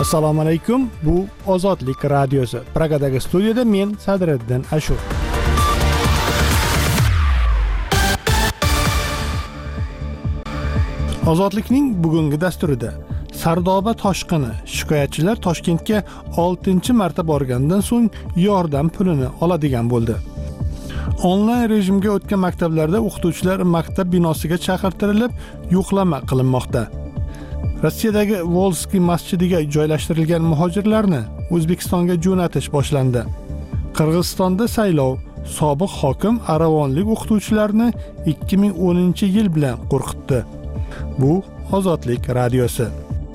Assalomu alaykum. Bu Ozodlik radiosi. Pragadagi studiyada men Sadriddin Ashur. Ozodlikning bugungi dasturida Sardoba toshqini shikoyatchilar Toshkentga 6-marta borgandan so'ng yordam pulini oladigan bo'ldi. Onlayn rejimga o'tgan maktablarda o'qituvchilar maktab binosiga chaqirtirilib, yo'qlama qilinmoqda. Rossiyadagi Volskiy masjidiga joylashtirilgan muhojirlarni O'zbekistonga jo'natish boshlandi. Qirg'izistonda saylov, sobiq hokim aravonlik o'qituvchilarni 2010-yil bilan qo'rqitdi. Bu Ozodlik radiosi.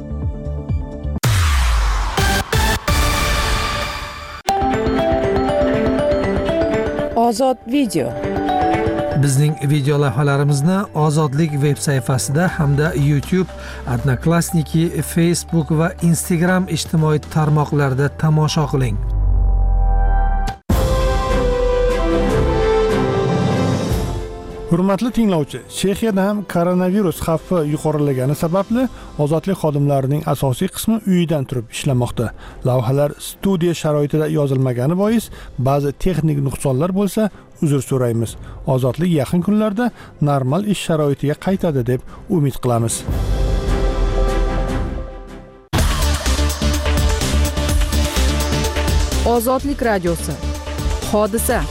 Ozod video. Bizning video lavhalarimizni Ozodlik veb sayfasida hamda YouTube, Odnoklassniki, Facebook va Instagram ijtimoiy tarmoqlarida tomosha qiling. Hurmatli tinglovchi, Chexiyada ham koronavirus xavfi yuqorilagani sababli ozodlik xodimlarining asosiy qismi uyidan turib ishlamoqda. Lavhalar studiya sharoitida yozilmagani bois ba'zi texnik nuqsonlar bo'lsa, uzr so'raymiz. Ozodlik yaqin kunlarda normal ish sharoitiga qaytadi deb umid qilamiz. Ozodlik radiosi. Hodisa.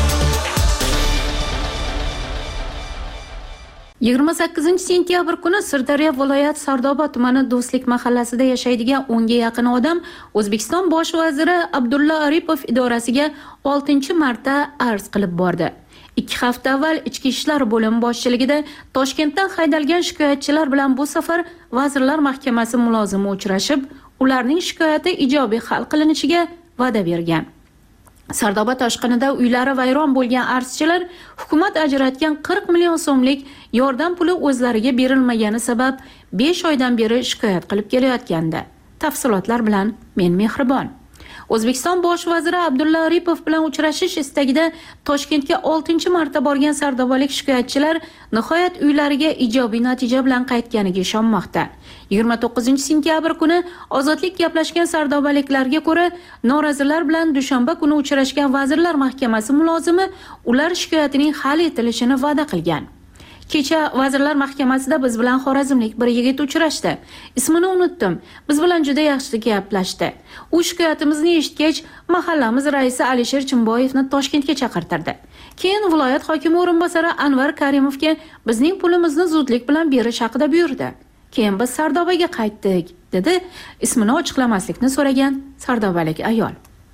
28-sentyabr kuni Sirdaryo viloyat Sardoba tumani Do'stlik mahallasida yashaydigan 10 ga yaqin odam O'zbekiston bosh vaziri Abdulla Aripov idorasiga 6-marta arz qilib bordi. 2 hafta avval Ichki ishlar bo'limi boshchiligida Toshkentdan haydalgan shikoyatchilar bilan bu safar Vazirlar Mahkamasi mulozimi uchrashib, ularning shikoyati ijobiy hal qilinishiga va'da bergan. Sardoba toshqinida uylari vayron bo'lgan arzchilar hukumat ajratgan 40 million so'mlik yordam puli o'zlariga berilmagani sabab 5 oydan beri shikoyat qilib kelayotgandi. Tafsilotlar bilan men Mehribon. O'zbekiston bosh vaziri Abdulla Aripov bilan uchrashish istagida Toshkentga 6-marta borgan sardobalik shikoyatchilar nihoyat uylariga ijobiy natija bilan qaytganiga ishonmoqda. 29-sentyabr kuni Ozodlik gaplashgan sardobaliklarga ko'ra, norozilar bilan dushanba kuni uchrashgan Vazirlar Mahkamasi mulozimi ular shikoyatining hal etilishini va'da qilgan. Kecha Vazirlar Mahkamasida biz bilan xorazmlik bir yigit uchrashdi. Ismini unutdim. Biz bilan juda yaxshi gaplashdi. U shikoyatimizni eshitgach, mahallamiz raisi Alisher Chimboyevni Toshkentga chaqirtirdi. Keyin viloyat hokimi o'rinbosari Anvar Karimovga bizning pulimizni zudlik bilan berish haqida buyurdi. Keyin biz Sardobaga qaytdik, dedi ismini ochiqlamaslikni so'ragan sardobalik ayol.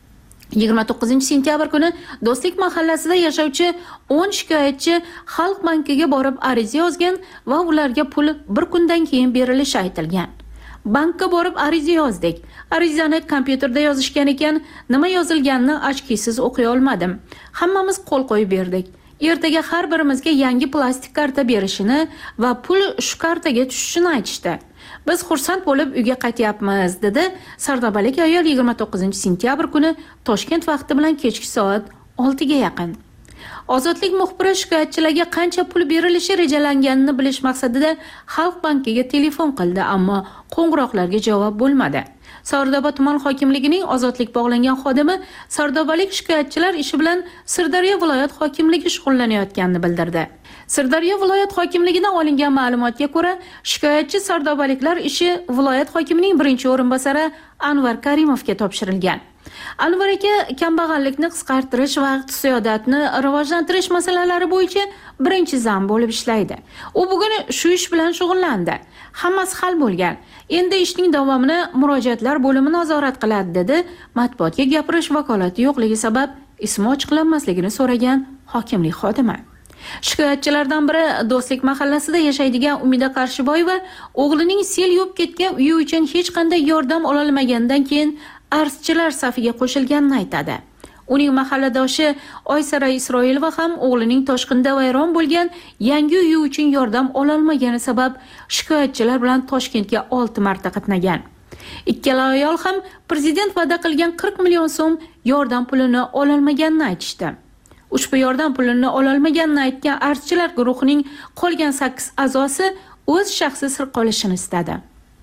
29-sentyabr kuni Do'stlik mahallasida yashovchi 10 shikoyatchi Xalq bankiga borib ariza yozgan va ularga pul bir kundan keyin berilishi aytilgan. Bankka borib ariza yozdik. Arizani kompyuterda yozishgan ekan, nima yozilganini ochkisiz o'qiy olmadim. Hammamiz qo'l qo'yib berdik. Ertaga har birimizga yangi plastik karta berishini va pul shu kartaga tushishini aytishdi. Biz xursand bo'lib uyga qaytyapmiz, dedi sardobalik ayol 29-sentyabr kuni Toshkent vaqti bilan kechki soat 6 ga yaqin. Ozodlik muxbiri shikoyatchilarga qancha pul berilishi rejalanganini bilish maqsadida Xalq bankiga telefon qildi, ammo qo'ng'iroqlarga javob bo'lmadi. Sardoba tuman hokimligining Ozodlik bog'langan xodimi sardobalik shikoyatchilar ishi bilan Sirdaryo viloyat hokimligi shug'ullanayotganini bildirdi. Sirdaryo viloyat hokimligidan olingan ma'lumotga ko'ra, shikoyatchi sardobaliklar ishi viloyat hokimining birinchi o'rinbosari Anvar Karimovga topshirilgan. Anvar aka kambag'allikni qisqartirish va iqtisodiyotni rivojlantirish masalalari bo'yicha birinchi zam bo'lib ishlaydi. U bugun shu ish bilan shug'ullandi. Hammasi hal bo'lgan. Endi ishning davomini murojaatlar bo'limi nazorat qiladi, dedi matbuotga gapirish vakolati yo'qligi sabab ismi ochiqlanmasligini so'ragan hokimlik xodimi. Shikoyatchilardan biri Do'stlik mahallasida yashaydigan Umida Qarshiboyeva o'g'lining sel yuvib ketgan uyi uchun hech qanday yordam ololmagandan keyin arzchilar safiga qo'shilganini aytadi. Uning mahalladoshi Oysara Isroilova ham o'g'lining toshqinda vayron bo'lgan yangi uyi uchun yordam ololmagani sabab shikoyatchilar bilan Toshkentga 6 marta qatnagan. Ikkala ayol ham prezident va'da qilgan 40 million so'm yordam pulini ololmaganini aytishdi. Ushbu yordam pulini ololmaganini aytgan arzchilar guruhining qolgan 8 a'zosi o'z shaxsiy sir qolishini istadi.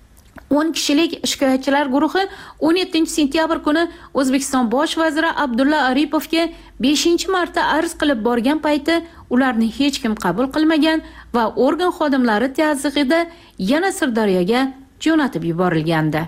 10 kishilik shikoyatchilar guruhi 17 sentyabr kuni O'zbekiston bosh vaziri Abdulla Aripovga 5-marta arz qilib borgan payti ularni hech kim qabul qilmagan va organ xodimlari tazyiqida yana Sirdaryoga jo'natib yuborilgandi.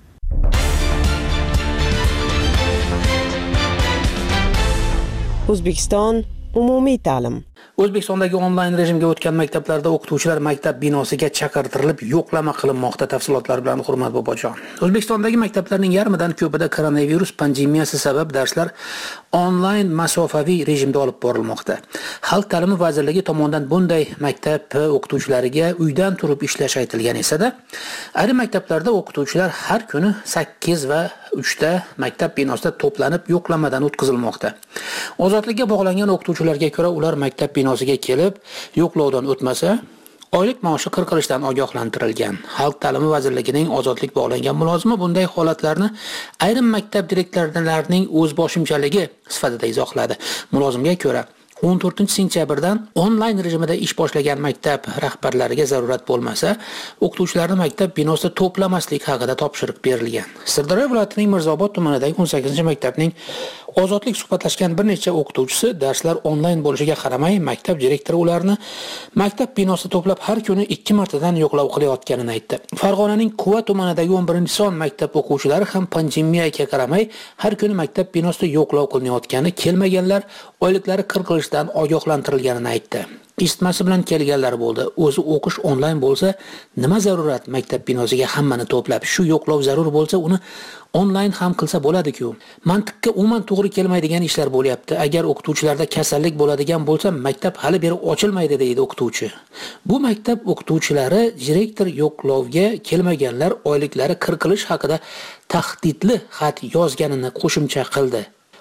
O'zbekiston umumiy ta'lim. O'zbekistondagi onlayn rejimga o'tgan maktablarda o'qituvchilar maktab binosiga chaqirtirilib yo'qlama qilinmoqda. Tafsilotlar bilan Hurmat Bobojon. O'zbekistondagi maktablarning yarmidan ko'pida koronavirus pandemiyasi sabab darslar onlayn masofaviy rejimda olib borilmoqda. Xalq ta'limi vazirligi tomonidan bunday maktab o'qituvchilariga uydan turib ishlash aytilgan esa-da, ayrim maktablarda o'qituvchilar har kuni 8 va 3 ta maktab binosida to'planib yo'qlamadan o'tkazilmoqda. Ozodlikka bog'langan o'qituvchilarga ko'ra, ular maktab binosiga kelib, yo'qlovdan o'tmasa, oylik maoshi qirqilishdan ogohlantirilgan. Xalq ta'limi vazirligining ozodlik bog'langan mulozimi bunday holatlarni ayrim maktab direktorlarining o'zboshimchaligi sifatida izohladi. Mulozimga ko'ra, 14 sentyabrdan onlayn rejimida ish boshlagan maktab rahbarlariga zarurat bo'lmasa, o'qituvchilarni maktab binosida to'plamaslik haqida topshiriq berilgan. Sirdaryo viloyatining Mirzobod tumanidagi 18-maktabning ozodlik suhbatlashgan bir necha o'qituvchisi darslar onlayn bo'lishiga qaramay, maktab direktori ularni maktab binosida to'plab har kuni 2 martadan yo'qlov qilayotganini aytdi. Farg'onaning Quva tumanidagi 11-son maktab o'quvchilari ham pandemiyaga qaramay har kuni maktab binosida yo'qlov qilinayotgani, kelmaganlar oyliklari qirqilishdan ogohlantirilganini aytdi. Eshitmasi bilan kelganlar bo'ldi. O'zi o'qish onlayn bo'lsa, nima zarurat maktab binosiga hammani to'plab, shu yo'qlov zarur bo'lsa, uni onlayn ham qilsa bo'ladi-ku. Mantiqqa umuman to'g'ri kelmaydigan ishlar bo'lyapti. Agar o'qituvchilarda kasallik bo'ladigan bo'lsa, maktab hali beri ochilmaydi deydi o'qituvchi. Bu maktab o'qituvchilari direktor yo'qlovga kelmaganlar oyliklari qirqilish haqida tahdidli xat yozganini qo'shimcha qildi.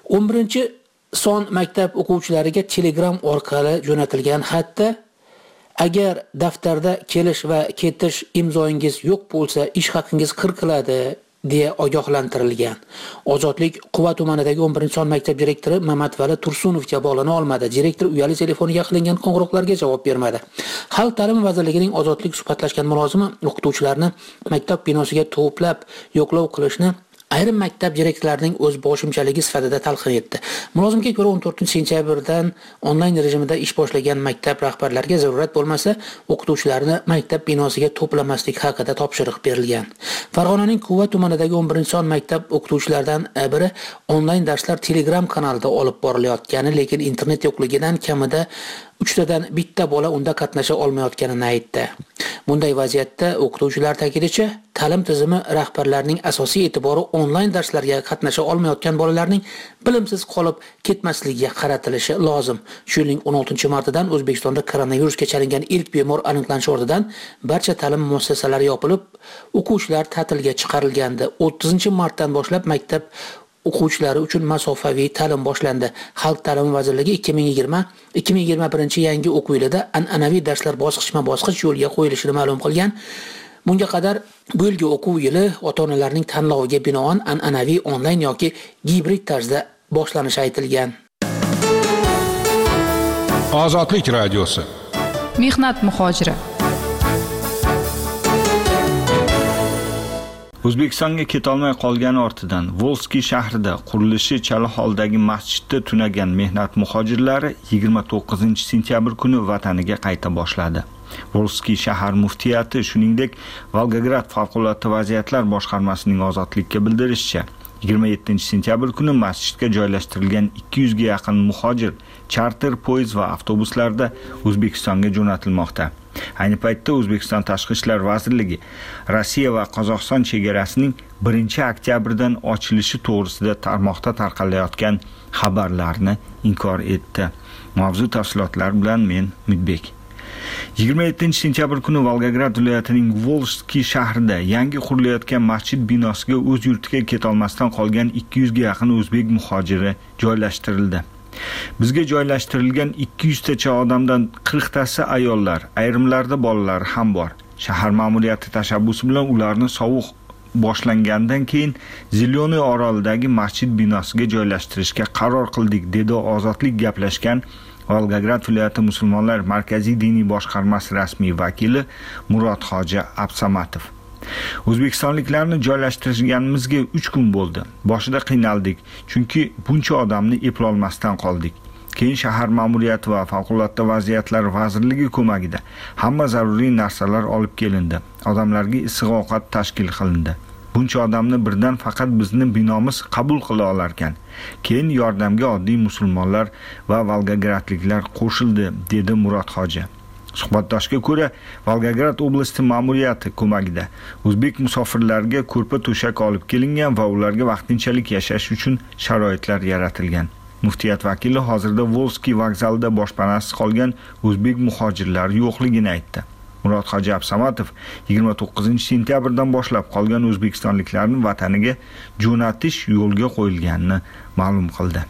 11-son maktab o'quvchilariga Telegram orqali jo'natilgan xatda agar daftarda kelish va ketish imzoingiz yo'q bo'lsa, ish haqingiz qirqiladi deya ogohlantirilgan. Ozodlik Quva tumanidagi 11-son maktab direktori Mamatvali Tursunovga bog'lana olmadi. Direktor uyali telefoniga qilingan qo'ng'iroqlarga javob bermadi. Xalq ta'limi vazirligining ozodlik suhbatlashgan mulozimi o'qituvchilarni maktab binosiga to'plab yo'qlov qilishni ayrim maktab direktorlarining o'z boshimchaligi sifatida talqin etdi. Mulozimga ko'ra 14 sentyabrdan onlayn rejimida ish boshlagan maktab rahbarlariga zarurat bo'lmasa, o'qituvchilarni maktab binosiga to'plamaslik haqida topshiriq berilgan. Farg'onaning Quva tumanidagi 11-son maktab o'qituvchilaridan biri onlayn darslar Telegram kanalida olib borilayotgani, lekin internet yo'qligidan kamida 3 tadan bitta bola unda qatnasha olmayotganini aytdi. Bunday vaziyatda o'qituvchilar ta'kidincha, ta'lim tizimi rahbarlarining asosiy e'tibori onlayn darslarga qatnasha olmayotgan bolalarning bilimsiz qolib ketmasligiga qaratilishi lozim. Shu yilning 16-martidan O'zbekistonda koronavirusga chalingan ilk bemor aniqlanishi ortidan barcha ta'lim muassasalari yopilib, o'quvchilar ta'tilga chiqarilgandi. 30-martdan boshlab maktab o'quvchilari uchun masofaviy ta'lim boshlandi. Xalq ta'limi vazirligi 2020-2021 yangi o'quv yilida an'anaviy darslar bosqichma-bosqich yo'lga qo'yilishini ma'lum qilgan. Bunga qadar bu yilgi o'quv yili ota-onalarning tanloviga binoan an'anaviy onlayn yoki gibrid tarzda boshlanishi aytilgan. Ozodlik radiosi. Mehnat muhojiri. O'zbekistonga ketolmay qolgani ortidan Volskiy shahrida qurilishi chala holdagi masjidda tunagan mehnat muhojirlari 29-sentyabr kuni vataniga qayta boshladi. Volskiy shahar muftiyati shuningdek Volgograd favqulodda vaziyatlar boshqarmasining ozodlikka bildirishicha 27-sentyabr kuni masjidga joylashtirilgan 200 ga yaqin muhojir charter poyezd va avtobuslarda O'zbekistonga jo'natilmoqda. Ayni paytda O'zbekiston Tashqi ishlar vazirligi Rossiya va Qozog'iston chegarasining 1-oktyabrdan ochilishi to'g'risida tarmoqda tarqalayotgan xabarlarni inkor etdi. Mavzu tafsilotlari bilan men Mudbek. 27-sentyabr kuni Volgograd viloyatining Volskiy shahrida yangi qurilayotgan masjid binosiga o'z yurtiga ketolmasdan qolgan 200 ga yaqin o'zbek muhojiri joylashtirildi. Bizga joylashtirilgan 200 tacha odamdan 40 tasi ayollar, ayrimlarda bolalar ham bor. Shahar ma'muriyati tashabbusi bilan ularni sovuq boshlangandan keyin Zelyoniy orolidagi masjid binosiga joylashtirishga qaror qildik, dedi Ozodlik gaplashgan Volgograd viloyati musulmonlar markaziy diniy boshqarmasi rasmiy vakili Murod Hoji Absamatov. O'zbekistonliklarni joylashtirganimizga 3 kun bo'ldi. Boshida qiynaldik, chunki buncha odamni eplolmasdan qoldik. Keyin shahar ma'muriyati va favqulodda vaziyatlar vazirligi ko'magida hamma zaruriy narsalar olib kelindi. Odamlarga issiq ovqat tashkil qilindi. Buncha odamni birdan faqat bizni binomiz qabul qila olar ekan. Keyin yordamga oddiy musulmonlar va Volgogradliklar qo'shildi, dedi Murod Hoji. Suhbatdoshga ko'ra, Volgograd oblasti ma'muriyati ko'magida o'zbek musofirlarga ko'rpa to'shak olib kelingan va ularga vaqtinchalik yashash uchun sharoitlar yaratilgan. Muftiyat vakili hozirda Volskiy vokzalida boshpanasiz qolgan o'zbek muhojirlar yo'qligini aytdi. Murod Hoji Absamatov 29-sentyabrdan boshlab qolgan o'zbekistonliklarni vataniga jo'natish yo'lga qo'yilganini ma'lum qildi.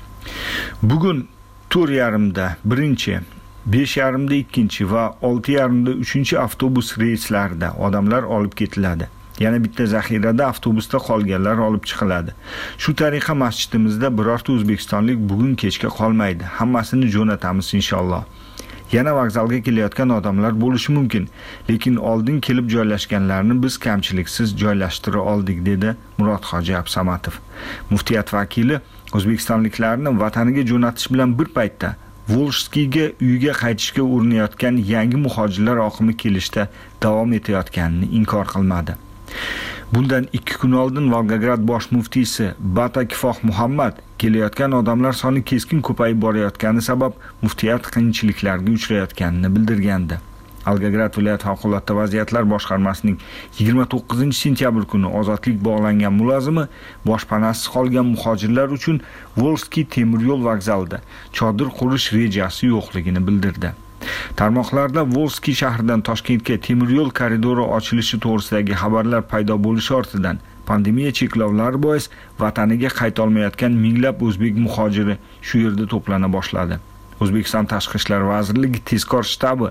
Bugun 4:30da birinchi, 5:30da ikkinchi va 6:30da 3-chi avtobus reyslarida odamlar olib ketiladi. Yana bitta zaxirada avtobusda qolganlar olib chiqiladi. Shu tariqa masjidimizda birorta o'zbekistonlik bugun kechga qolmaydi. Hammasini jo'natamiz inshaalloh. Yana vokzalga kelayotgan odamlar bo'lishi mumkin, lekin oldin kelib joylashganlarni biz kamchiliksiz joylashtira oldik, dedi Murod Hoji Absamatov. Muftiyat vakili o'zbekistonliklarni vataniga jo'natish bilan bir paytda Volskiyga uyiga qaytishga urinayotgan yangi muhojirlar oqimi kelishda davom etayotganini inkor qilmadi. Bundan 2 kun oldin Volgograd bosh muftiysi Batakifoh Muhammad kelayotgan odamlar soni keskin ko'payib borayotgani sabab muftiyat qiyinchiliklarga uchrayotganini bildirgandi. Volgograd viloyat favqulodda vaziyatlar boshqarmasining 29-sentyabr kuni ozodlik bog'langan mulozimi boshpanasiz qolgan muhojirlar uchun Volskiy temir yo'l vokzalida chodir qurish rejasi yo'qligini bildirdi. Tarmoqlarda Volskiy shahridan Toshkentga temir yo'l koridori ochilishi to'g'risidagi xabarlar paydo bo'lishi ortidan pandemiya cheklovlari bois vataniga qayta olmayotgan minglab o'zbek muhojiri shu yerda to'plana boshladi. O'zbekiston Tashqi ishlar vazirligi tezkor shtabi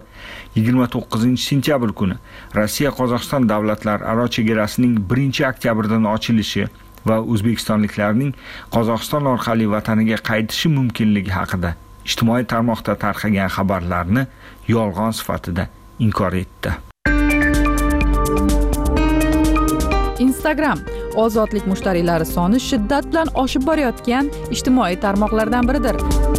29-sentyabr kuni Rossiya-Qozog'iston davlatlararo chegarasining 1-oktyabrdan ochilishi va o'zbekistonliklarning Qozog'iston orqali vataniga qaytishi mumkinligi haqida ijtimoiy tarmoqda tarqagan xabarlarni yolg'on sifatida inkor etdi. Instagram ozodlik mushtariylari soni shiddat bilan oshib borayotgan ijtimoiy tarmoqlardan biridir.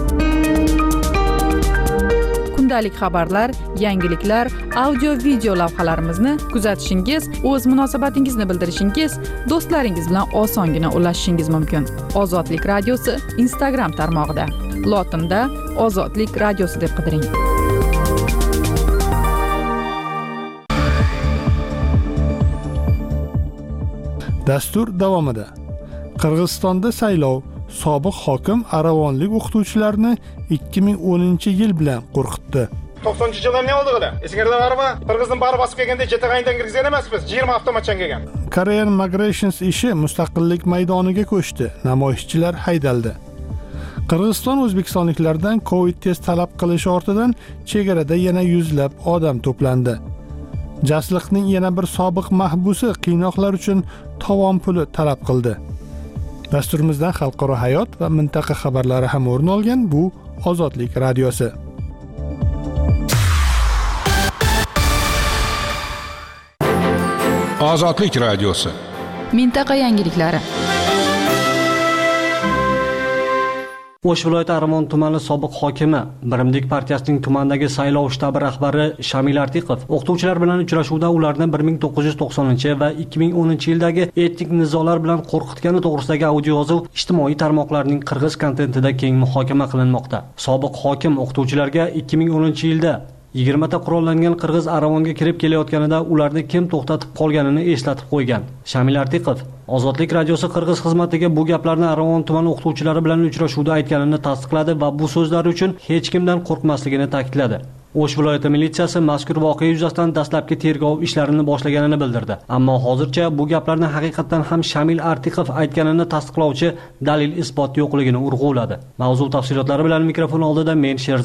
Kundalik xabarlar, yangiliklar, audio-video lavhalarimizni kuzatishingiz, o'z munosabatingizni bildirishingiz, do'stlaringiz bilan osongina ulashishingiz mumkin. Ozodlik radiosi Instagram tarmog'ida. Lotinda Ozodlik radiosi deb qidiring. Dastur davomida Qirg'izistonda saylov sobiq hokim aravonlik o'qituvchilarini 2010-yil bilan qo'rqitdi. 90-yilda nima oldi qila? Esingizda barmi? Qirg'izning bari bosib kelganda jetag'aydan kirgizgan emasmiz. 20 avtomatchan kelgan. Korean Migrations ishi mustaqillik maydoniga ko'chdi. Namoyishchilar haydaldi. Qirg'iziston o'zbekistonliklardan Covid test talab qilishi ortidan chegarada yana yuzlab odam to'plandi. Jasliqning yana bir sobiq mahbusi qiynoqlar uchun tovon puli talab qildi. Dasturimizdan xalqaro hayot va mintaqa xabarlari ham o'rin olgan bu Ozodlik radiosi. Ozodlik radiosi. Mintaqa yangiliklari. O'sh viloyati Arimon tumani sobiq hokimi, Birimlik partiyasining tumandagi saylov shtabi rahbari Shamil Artiqov o'qituvchilar bilan uchrashuvda ularni 1990 va 2010-yildagi etnik nizolar bilan qo'rqitgani to'g'risidagi audio yozuv ijtimoiy tarmoqlarning qirg'iz kontentida keng muhokama qilinmoqda. Sobiq hokim o'qituvchilarga 2010-yilda 20 ta qurollangan qirg'iz Aravonga kirib kelayotganida ularni kim to'xtatib qolganini eslatib qo'ygan. Shamil Artiqov Ozodlik radiosi qirg'iz xizmatiga bu gaplarni Aravon tumani o'qituvchilari bilan uchrashuvda aytganini tasdiqladi va bu so'zlar uchun hech kimdan qo'rqmasligini ta'kidladi. O'sh viloyati militsiyasi mazkur voqea yuzasidan dastlabki tergov ishlarini boshlaganini bildirdi. Ammo hozircha bu gaplarni haqiqatan ham Shamil Artiqov aytganini tasdiqlovchi dalil isbot yo'qligini urg'uladi. Mavzu tafsilotlari bilan mikrofon oldida men Sherzod.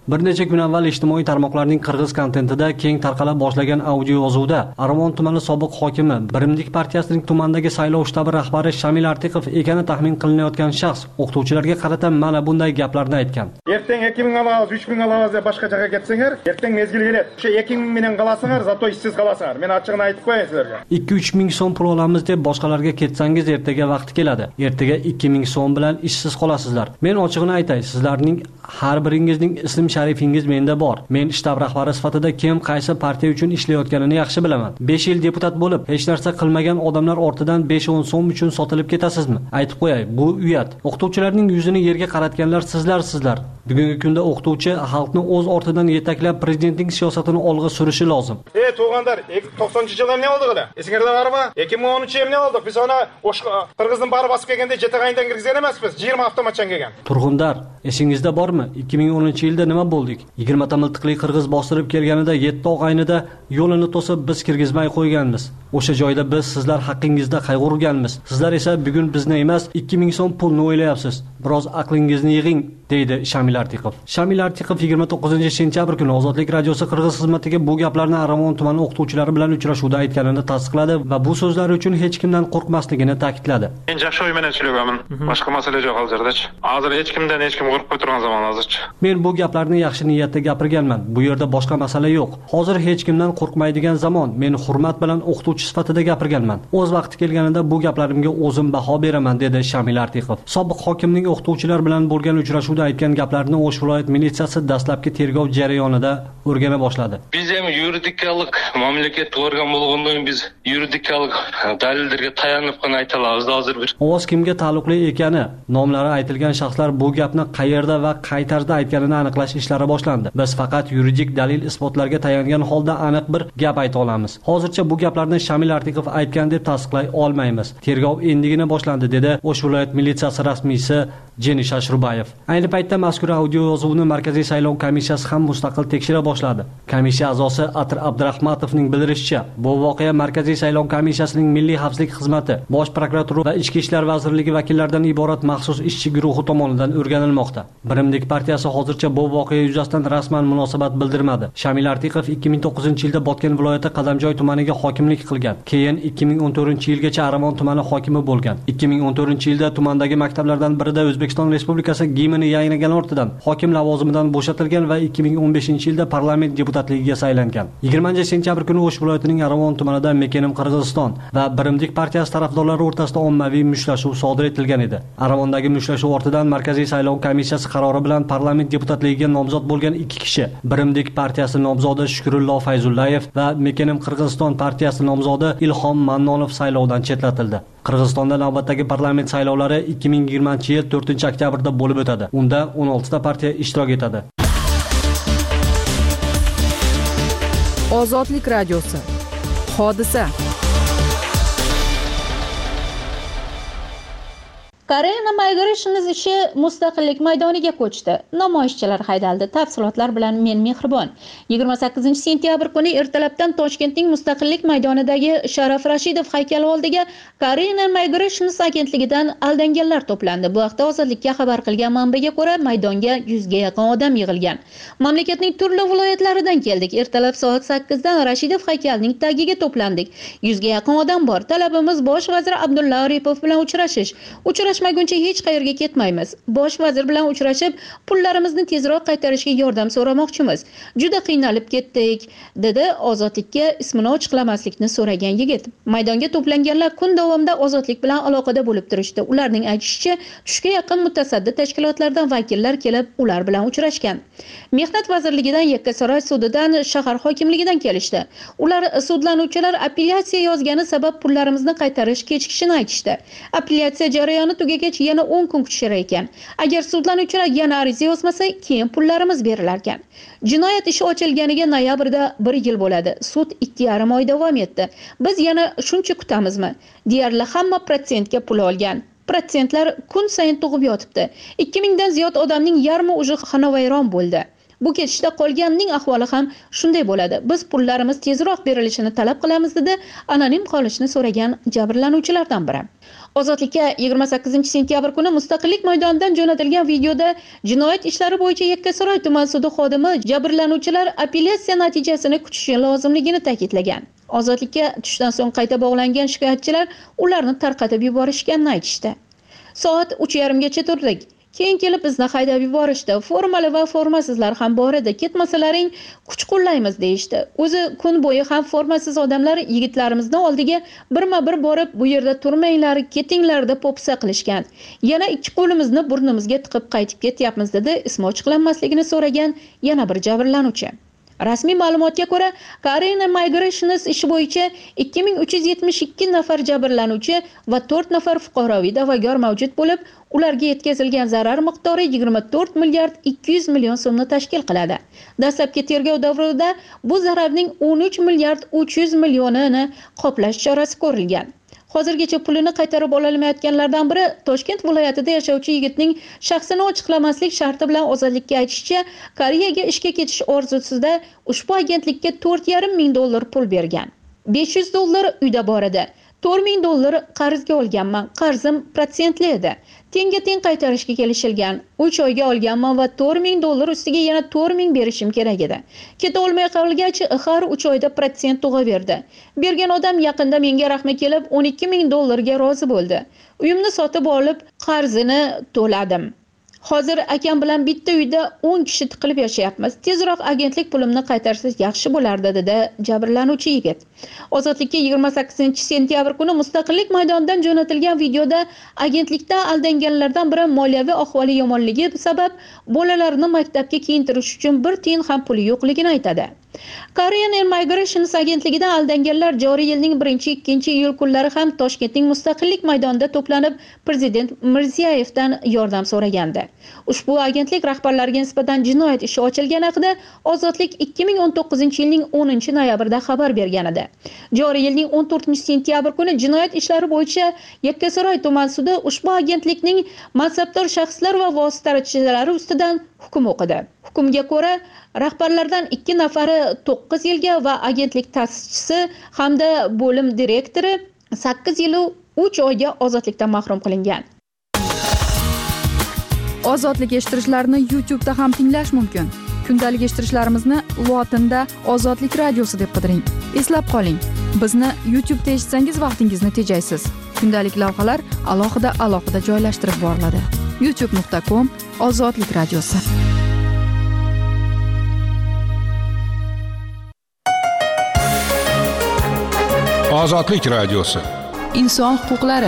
Bir necha kun avval ijtimoiy tarmoqlarning qirg'iz kontentida keng tarqala boshlagan audio yozuvda Armon tumani sobiq hokimi, Birimlik partiyasining tumandagi saylov shtabi rahbari Shamil Artiqov ekani taxmin qilinayotgan shaxs o'qituvchilarga qarata mana bunday gaplarni aytgan. Erteng 2000 alamiz, 3000 alamiz deb boshqa joyga ketsanglar, erteng mezgil keladi. O'sha 2000 bilan qalasinglar, zato ishsiz qalasinglar. Men ochig'ini aytib qo'yay sizlarga. 2-3 ming so'm pul olamiz deb boshqalarga ketsangiz ertaga vaqti keladi. Ertaga 2000 so'm bilan ishsiz qolasizlar. Men ochig'ini aytay, sizlarning har biringizning ism sharifingiz menda bor. Men shtab rahbari sifatida kim qaysi partiya uchun ishlayotganini yaxshi bilaman. 5 yil deputat bo'lib, hech narsa qilmagan odamlar ortidan 5-10 so'm uchun sotilib ketasizmi? Aytib qo'yay, bu uyat. O'qituvchilarning yuzini yerga qaratganlar sizlar. Bugungi kunda o'qituvchi xalqni o'z ortidan yetaklab prezidentning siyosatini olg'a surishi lozim. Tug'anlar, 90-yilda ne oldu g'ala? Esingizda bormi? 2013-yilda ne oldu? Biz ona Qirg'izning bari bosib kelganda jetag'aydan kirgizgan emasmiz. 20 avtomatchan kelgan. Turg'undar, esingizda bormi? 2010-yilda nima bo'ldik? 20 ta miltiqli qirg'iz bostirib kelganida 7 og'aynida yo'lini to'sib biz kirgizmay qo'yganmiz. O'sha joyda biz sizlar haqqingizda qayg'urganmiz. Sizlar esa bugun bizni emas, 2000 so'm pulni o'ylayapsiz. Biroz aqlingizni yig'ing, deydi Shamil Artiqov. Shamil Artiqov 29-sentyabr kuni Ozodlik radiosi qirg'iz xizmatiga bu gaplarni Armon tumani o'qituvchilari bilan uchrashuvda aytganini tasdiqladi va bu so'zlari uchun hech kimdan qo'rqmasligini ta'kidladi. Men yaxshi o'y bilan so'ylaganman. Boshqa masala yo'q hozirda-chi. Hozir hech kimdan hech kim qo'rqib turgan zamon hozircha. Men bu gaplarni yaxshi niyatda gapirganman. Bu yerda boshqa masala yo'q. Hozir hech kimdan qo'rqmaydigan zamon. Men hurmat bilan o'qituvchi sifatida gapirganman. O'z vaqti kelganida bu gaplarimga o'zim baho beraman, dedi Shamil Artiqov. Sobiq hokimning o'qituvchilar bilan bo'lgan uchrashuvda aytgan gaplarini O'sh viloyat militsiyasi dastlabki tergov jarayonida o'rgana boshladi. Biz ham yuridikalik mamlakat organ bo'lgandan biz yuridikalik dalillarga tayanib qana ayta olamiz hozir bir. Ovoz kimga taalluqli ekani, nomlari aytilgan shaxslar bu gapni qayerda va qay tarzda aytganini aniqlash ishlari boshlandi. Biz faqat yuridik dalil isbotlarga tayangan holda aniq bir gap ayta olamiz. Hozircha bu gaplarni Shamil Artiqov aytgan deb tasdiqlay olmaymiz. Tergov endigina boshlandi, dedi O'sh viloyat militsiyasi rasmiysi Jenish Ashrubayev. Ayni paytda mazkur audio yozuvni Markaziy saylov komissiyasi ham mustaqil tekshira boshladi. Komissiya a'zosi Atir Abdurahmatovning bildirishicha, bu voqea Markaziy saylov komissiyasining Milliy xavfsizlik xizmati, Bosh prokuratura va Ichki ishlar vazirligi vakillaridan iborat maxsus ishchi guruhi tomonidan o'rganilmoqda. Birimlik partiyasi hozircha bu voqea yuzasidan rasman munosabat bildirmadi. Shamil Artiqov 2009-yilda Botken viloyati Qadamjoy tumaniga hokimlik qilgan. Keyin 2014-yilgacha Armon tumani hokimi bo'lgan. 2014-yilda tumandagi maktablardan birida O'zbekiston Respublikasi gimnini yaynagan ortidan hokim lavozimidan bo'shatilgan va 2015-yilda parlament deputatligiga saylangan. 20-sentyabr kuni O'sh viloyatining Armon tumanida Mekenim Qirg'iziston va Birimlik partiyasi tarafdorlari o'rtasida ommaviy mushtlashuv sodir etilgan edi. Armondagi mushtlashuv ortidan Markaziy saylov komissiyasi qarori bilan parlament deputatligiga nomzod bo'lgan 2 kishi, Birimlik partiyasi nomzodi Shukrullo Fayzullayev va Mekenim Qirg'iziston partiyasi nomzodi Ilhom Mannonov saylovdan chetlatildi. Qirg'izistonda navbatdagi parlament saylovlari 2020-yil 4-oktyabrda bo'lib o'tadi. Unda 16 ta partiya ishtirok etadi. Ozodlik radiosi. Hodisa. Koreya Migration ishi Mustaqillik maydoniga ko'chdi. Namoyishchilar haydaldi. Tafsilotlar bilan men Mehribon. 28-sentyabr kuni ertalabdan Toshkentning Mustaqillik maydonidagi Sharaf Rashidov haykali oldiga Koreya Migration agentligidan aldanganlar to'plandi. Bu haqda Ozodlikka xabar qilgan manbaga ko'ra, maydonga 100 ga yaqin odam yig'ilgan. Mamlakatning turli viloyatlaridan keldik. Ertalab soat 8 dan Rashidov haykalining tagiga to'plandik. 100 ga yaqin odam bor. Talabimiz Bosh vazir Abdulla Aripov bilan uchrashmaguncha hech qayerga ketmaymiz. Bosh vazir bilan uchrashib, pullarimizni tezroq qaytarishga yordam so'ramoqchimiz. Juda qiynalib ketdik, dedi Ozodlikka ismini ochiqlamaslikni so'ragan yigit. Maydonga to'planganlar kun davomida Ozodlik bilan aloqada bo'lib turishdi. Ularning aytishicha, tushga yaqin mutasaddi tashkilotlardan vakillar kelib, ular bilan uchrashgan. Mehnat vazirligidan, Yakkasaroy sudidan, shahar hokimligidan kelishdi. Ular sudlanuvchilar apellyatsiya yozgani sabab pullarimizni qaytarish kechikishini aytishdi. Apellyatsiya jarayoni tugagach yana 10 kun kutishar ekan. Agar sudlanuvchilar yana ariza yozmasa, keyin pullarimiz berilar ekan. Jinoyat ishi ochilganiga noyabrda 1 yil bo'ladi. Sud 2,5 oy davom etdi. Biz yana shuncha kutamizmi? Deyarli hamma protsentga pul olgan. Protsentlar kun sayin tug'ib yotibdi. 2000 dan ziyod odamning yarmi uje xonavayron bo'ldi. Bu ketishda qolganining ahvoli ham shunday bo'ladi. Biz pullarimiz tezroq berilishini talab qilamiz dedi anonim qolishni so'ragan jabrlanuvchilardan biri. Ozodlikka 28-sentyabr kuni Mustaqillik maydonidan jo'natilgan videoda jinoyat ishlari bo'yicha Yakkasaroy tuman sudi xodimi jabrlanuvchilar apellyatsiya natijasini kutishi lozimligini ta'kidlagan. Ozodlikka tushdan so'ng qayta bog'langan shikoyatchilar ularni tarqatib yuborishganini aytishdi. Soat 3:30gacha turdik. Keyin kelib bizni haydab yuborishdi. Formali va formasizlar ham bor edi. Ketmasalaring kuch qo'llaymiz deyishdi. O'zi kun bo'yi ham formasiz odamlar yigitlarimizni oldiga birma-bir borib, bu yerda turmanglar, ketinglar deb po'pisa qilishgan. Yana ikki qo'limizni burnimizga tiqib qaytib ketyapmiz dedi ismi ochiqlanmasligini so'ragan yana bir jabrlanuvchi. Rasmiy ma'lumotga ko'ra, Korean Migrations ishi bo'yicha 2372 nafar jabrlanuvchi va 4 nafar fuqaroviy da'vogar mavjud bo'lib, ularga yetkazilgan zarar miqdori 24 milliard 200 million so'mni tashkil qiladi. Dastlabki tergov davrida bu zararning 13 milliard 300 millionini qoplash chorasi ko'rilgan. Hozirgacha pulini qaytarib ololmayotganlardan biri Toshkent viloyatida yashovchi yigitning shaxsini ochiqlamaslik sharti bilan Ozodlikka aytishicha, Koreyaga ishga ketish orzusida ushbu agentlikka $4,500 pul bergan. $500 uyda bor edi. $4,000 qarzga olganman. Qarzim protsentli edi. Tenga-teng qaytarishga kelishilgan. 3 oyga olganman va $4,000 ustiga yana 4,000 berishim kerak edi. Keta olmay qolgach, har 3 oyda protsent tug'averdi. Bergan odam yaqinda menga rahmi kelib $12,000 ga rozi bo'ldi. Uyimni sotib olib, qarzini to'ladim. Hozir akam bilan bitta uyda 10 kishi tiqilib yashayapmiz. Tezroq agentlik pulimni qaytarsangiz yaxshi bo'lardi dedi jabrlanuvchi yigit. Ozodlikka 28-sentyabr kuni Mustaqillik maydonidan jo'natilgan videoda agentlikda aldanganlardan biri moliyaviy ahvoli yomonligi sabab bolalarini maktabga kiyintirish uchun bir tiyin ham puli yo'qligini aytadi. Korean Migrations agentligida aldanganlar joriy yilning 1-2 iyul kunlari ham Toshkentning Mustaqillik maydonida to'planib prezident Mirziyoyevdan yordam so'ragandi. Ushbu agentlik rahbarlariga nisbatan jinoyat ishi ochilgani haqida Ozodlik 2019-yilning 10-noyabrida xabar bergan edi. Joriy yilning 14-sentyabr kuni jinoyat ishlari bo'yicha Yakkasaroy tuman sudi ushbu agentlikning mansabdor shaxslar va vositalari ustidan hukm o'qidi. Hukmga ko'ra, rahbarlardan 2 nafari 9 yilga va agentlik ta'sischisi hamda bo'lim direktori 8 yil 3 oyga ozodlikdan mahrum qilingan. Ozodlik eshittirishlarni YouTube'da ham tinglash mumkin. Kundalik eshittirishlarimizni lotinda Ozodlik radiosi deb qidiring. Eslab qoling, bizni YouTube'da eshitsangiz vaqtingizni tejaysiz. Kundalik lavhalar alohida joylashtirib boriladi. youtube.com/Ozodlik radiosi. Ozodlik radiosi. Inson huquqlari.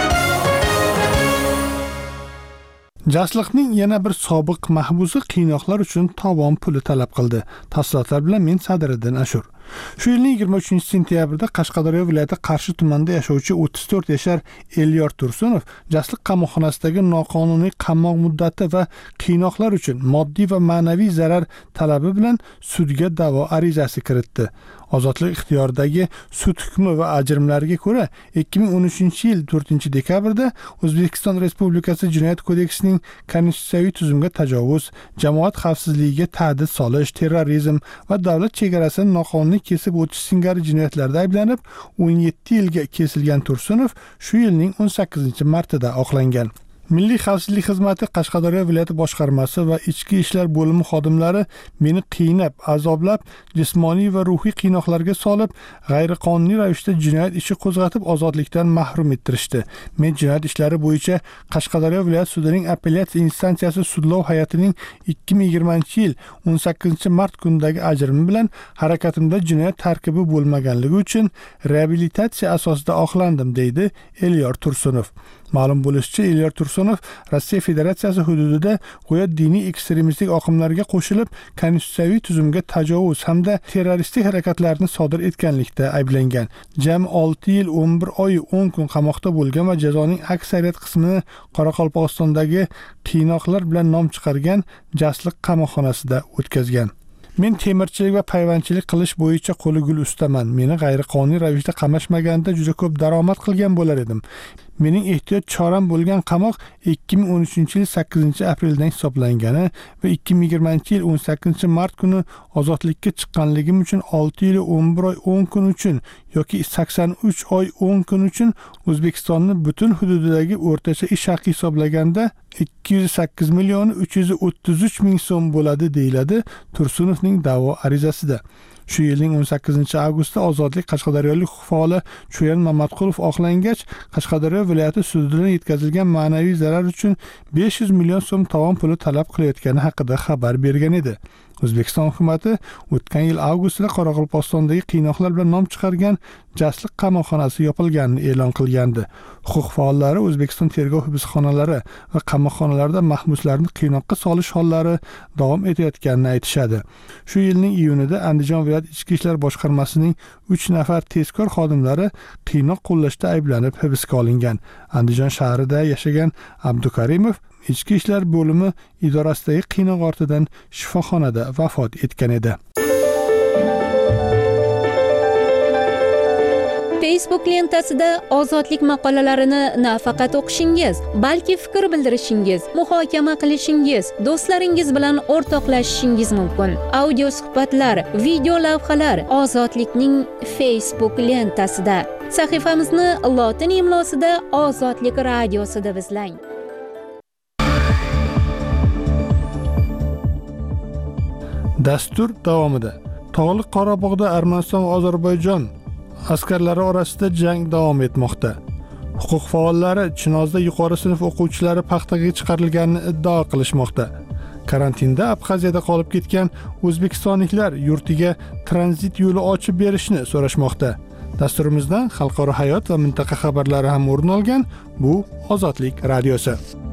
Jasliqning yana bir sobiq mahbusi qiynoqlar uchun tovon puli talab qildi. Tafsilotlar bilan men Sadiriddin Ashur. Shu yilning 23-sentyabrida Qashqadaryo viloyati Qarshi tumanida yashovchi 34 yashar Elyor Tursunov Jasliq qamoqxonasidagi noqonuniy qamoq muddati va qiynoqlar uchun moddiy va ma'naviy zarar talabi bilan sudga da'vo arizasi kiritdi. Ozodlik ixtiyoridagi sud hukmi va ajrimlariga ko'ra 2013-yil 4-dekabrda O'zbekiston Respublikasi Jinoyat kodeksining konstitutsiyaviy tuzumga tajovuz, jamoat xavfsizligiga tahdid solish, terrorizm va davlat chegarasini noqonuniy kesib o'tish singari jinoyatlarda ayblanib 17 yilga kesilgan Tursunov shu yilning 18-martida oqlangan. Milliy xavfsizlik xizmati Qashqadaryo viloyati boshqarmasi va ichki ishlar bo'limi xodimlari meni qiynab, azoblab, jismoniy va ruhiy qiynoqlarga solib, g'ayriqonuniy ravishda jinoyat ishi qo'zg'atib ozodlikdan mahrum ettirishdi. Men jinoyat ishlari bo'yicha Qashqadaryo viloyat sudining apellyatsiya instansiyasi sudlov hay'atining 2020-yil 18-mart kunidagi ajrimi bilan harakatimda jinoyat tarkibi bo'lmaganligi uchun reabilitatsiya asosida oqlandim, deydi Elyor Tursunov. Ma'lum bo'lishicha, Elyor Tursunov Rossiya Federatsiyasi hududida qo'ya diniy ekstremistik oqimlarga qo'shilib, konstitutsiyaviy tuzumga tajovuz hamda terroristik harakatlarni sodir etganlikda ayblangan. Jami 6 yil 11 oy 10 kun qamoqda bo'lgan va jazoning aksariyat qismini Qoraqalpog'istondagi qiynoqlar bilan nom chiqargan Jasliq qamoqxonasida o'tkazgan. Men temirchilik va payvandchilik qilish bo'yicha qo'li gul ustaman. Meni g'ayriqonuniy ravishda qamashmaganda juda ko'p daromad qilgan bo'lar edim. mening ehtiyot choram bo'lgan qamoq 2013-yil 8-apreldan hisoblangani va 2020-yil 18-mart kuni ozodlikka chiqqanligim uchun 6 yil 11 oy 10 kun uchun yoki 83 oy 10 kun uchun O'zbekistonning butun hududidagi o'rtacha ish haqi hisoblaganda 208 million 333 ming so'm bo'ladi deyiladi Tursunovning da'vo arizasida. Shu yilning 18-avgustda ozodlik qashqadaryolik huquq faoli Cho'yan Mamatqulov oqlangach, Qashqadaryo viloyati sudidan yetkazilgan ma'naviy zarar uchun 500 million so'm tovon puli talab qilayotgani haqida xabar bergan edi. O'zbekiston hukumatı o'tgan yil avgustda Qoraqalpog'istondagi qiynoqlar bilan nom chiqargan Jasliq qamoqxonasi yopilganini e'lon qilgandi. Huquq faollari O'zbekiston tergov hibsxonalari va qamoqxonalarda mahbuslarni qiynoqqa solish hollari davom etayotganini aytishadi. Shu yilning iyunida Andijon viloyat ichki ishlar boshqarmasining 3 nafar tezkor xodimlari qiynoq qo'llashda ayblanib hibsga olingan. Andijon shahrida yashagan Abdukarimov Ichki ishlar bo'limi idorasidagi qiynoq ortidan shifoxonada vafot etgan edi. Facebook lentasida ozodlik maqolalarini nafaqat o'qishingiz, balki fikr bildirishingiz, muhokama qilishingiz, do'stlaringiz bilan o'rtoqlashishingiz mumkin. Audio suhbatlar, video lavhalar Ozodlikning Facebook lentasida. Sahifamizni lotin imlosida Ozodlik radiosi deb izlang. Dastur davomida Tog'li Qorabog'da Armaniston va Ozarbayjon askarlari orasida jang davom etmoqda. Huquq faollari Chinozda yuqori sinf o'quvchilari paxtaga chiqarilganini iddao qilishmoqda. Karantinda Abxaziyada qolib ketgan o'zbekistonliklar yurtiga tranzit yo'li ochib berishni so'rashmoqda. Dasturimizdan xalqaro hayot va mintaqa xabarlari ham o'rin olgan. Bu Ozodlik radiosi.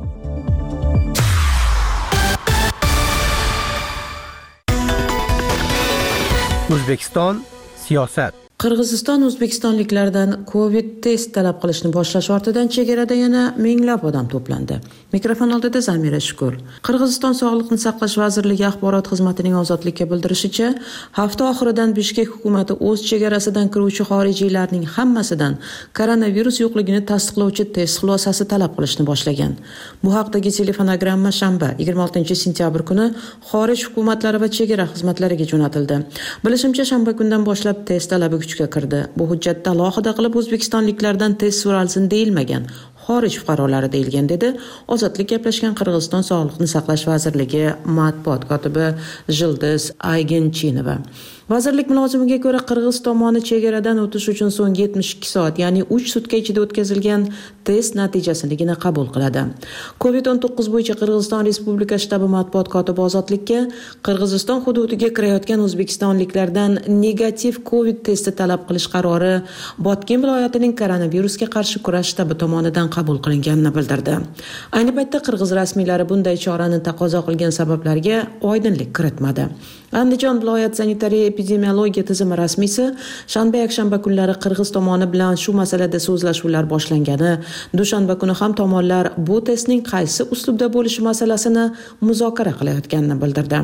O'zbekiston siyosat. Qirg'iziston o'zbekistonliklardan Covid test talab qilishni boshlash ortidan chegarada yana minglab odam to'plandi. Mikrofon oldida Zamira Shukur. Qirg'iziston Sog'liqni saqlash vazirligi axborot xizmatining Ozodlikka bildirishicha, hafta oxiridan Bishkek hukumatı o'z chegarasidan kiruvchi xorijiylarning hammasidan koronavirus yo'qligini tasdiqlovchi test xulosasi talab qilishni boshlagan. Bu haqdagi telefonogramma shanba 26 sentyabr kuni xorij hukumatlari va chegara xizmatlariga jo'natildi. Bilishimcha, shanba kundan boshlab test talabi kuchga kirdi. Bu hujjatda alohida qilib O'zbekistonliklardan test so'ralsin deyilmagan. Xorij fuqarolari deyilgan dedi Ozodlik gaplashgan Qirg'iziston Sog'liqni saqlash vazirligi matbuot kotibi Jildiz Aygenchinova. Vazirlik mulozimiga ko'ra, Qirg'iz tomoni chegaradan o'tish uchun so'nggi 72 soat, ya'ni 3 sutka ichida o'tkazilgan test natijasinigina qabul qiladi. Covid-19 bo'yicha Qirg'iziston Respublika shtabi matbuot kotibi Ozodlikka Qirg'iziston hududiga kirayotgan o'zbekistonliklardan negativ Covid testi talab qilish qarori Botken viloyatining koronavirusga qarshi kurash shtabi tomonidan qabul qilinganini bildirdi. Ayni paytda Qirg'iz rasmiylari bunday chorani taqozo qilgan sabablarga oydinlik kiritmadi. Andijon viloyat sanitariya epidemiologiya tizimi rasmiysi shanba-yakshanba kunlari Qirg'iz tomoni bilan shu masalada so'zlashuvlar boshlangani, dushanba kuni ham tomonlar bu testning qaysi uslubda bo'lishi masalasini muzokara qilayotganini bildirdi.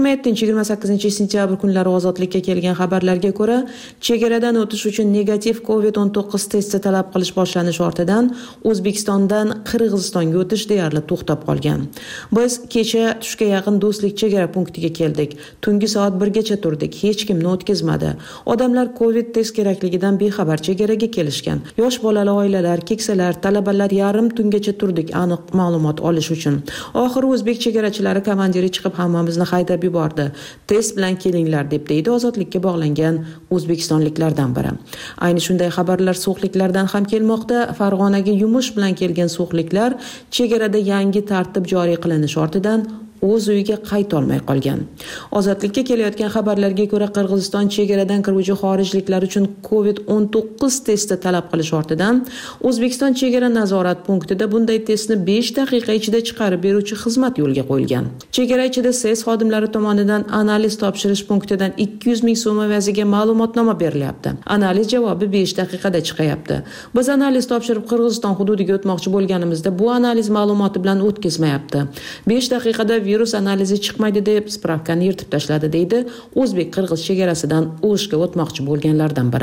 27-28 sentyabr kunlari Ozodlikka kelgan xabarlarga ko'ra, chegaradan o'tish uchun negativ Covid-19 testi talab qilish boshlanishi ortidan O'zbekistondan Qirg'izistonga o'tish deyarli to'xtab qolgan. Biz kecha tushga yaqin Do'stlik chegara punktiga keldik. Tungi soat 1gacha turdik. Hech kimni o'tkazmadi. Odamlar Covid test kerakligidan bexabar chegaraga kelishgan. Yosh bolali oilalar, keksalar, talabalar yarim tungacha turdik aniq ma'lumot olish uchun. Oxiri o'zbek chegarachilari komandiri chiqib hammamizni haydab yubordi. Test bilan kelinglar deb deydi Ozodlikka bog'langan o'zbekistonliklardan biri. Ayni shunday xabarlar so'xliklardan ham kelmoqda. Farg'onaga yumush bilan kelgan so'xliklar chegarada yangi tartib joriy qilinish ortidan o'z uyiga qayta olmay qolgan. Ozodlikka kelayotgan xabarlarga ko'ra, Qirg'iziston chegaradan kiruvchi xorijliklar uchun Covid-19 testi talab qilish ortidan O'zbekiston chegara nazorat punktida bunday testni 5 daqiqa ichida chiqarib beruvchi xizmat yo'lga qo'yilgan. Chegara ichida SES xodimlari tomonidan analiz topshirish punktidan 200 ming so'm evaziga ma'lumotnoma berilyapti. Analiz javobi 5 daqiqada chiqayapti. Biz analiz topshirib Qirg'iziston hududiga o'tmoqchi bo'lganimizda bu analiz ma'lumoti bilan o'tkazmayapti. 5 daqiqada virus analizi chiqmaydi deb spravkani yirtib tashladi deydi o'zbek-qirg'iz chegarasidan O'shga o'tmoqchi bo'lganlardan biri.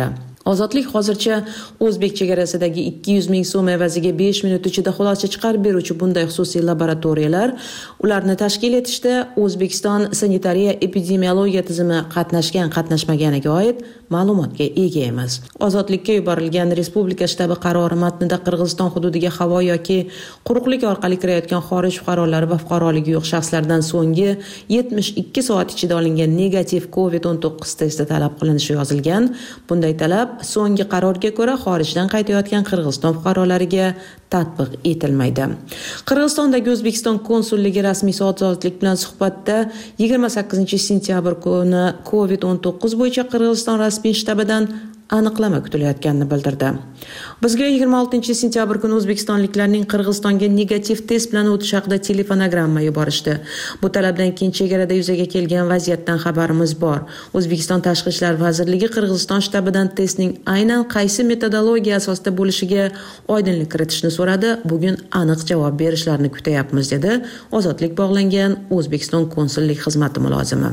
Ozodlik hozircha O'zbek chegarasidagi 200 ming so'm evaziga 5 minut ichida xulosa chiqarib beruvchi bunday xususiy laboratoriyalar, ularni tashkil etishda O'zbekiston sanitariya epidemiologiya tizimi qatnashmaganiga oid ma'lumotga ega emas. Ozodlikka yuborilgan respublika shtabi qarori matnida Qirg'iziston hududiga havo yoki quruqlik orqali kirayotgan xorij fuqarolari va fuqaroligi yo'q shaxslardan so'nggi 72 soat ichida olingan negativ COVID-19 testi talab qilinishi yozilgan. Bunday talab so'nggi qarorga ko'ra xorijdan qaytayotgan Qirg'iziston fuqarolariga tatbiq etilmaydi. Qirg'izistondagi O'zbekiston konsulligi rasmiy ozodlik bilan suhbatda 28 sentyabr kuni COVID-19 bo'yicha Qirg'iziston rasmiy shtabidan aniqlama kutilayotganini bildirdi. Bizga 26 sentyabr kuni o'zbekistonliklarning Qirg'izistonga negativ test bilan o'tish haqida telefonogramma yuborishdi. Bu talabdan keyin chegarada yuzaga kelgan vaziyatdan xabarimiz bor. O'zbekiston Tashqi ishlar vazirligi Qirg'iziston shtabidan testning aynan qaysi metodologiya asosida bo'lishiga oydinlik kiritishni so'radi. Bugun aniq javob berishlarini kutyapmiz, dedi ozodlik bog'langan O'zbekiston konsullik xizmati mulozimi.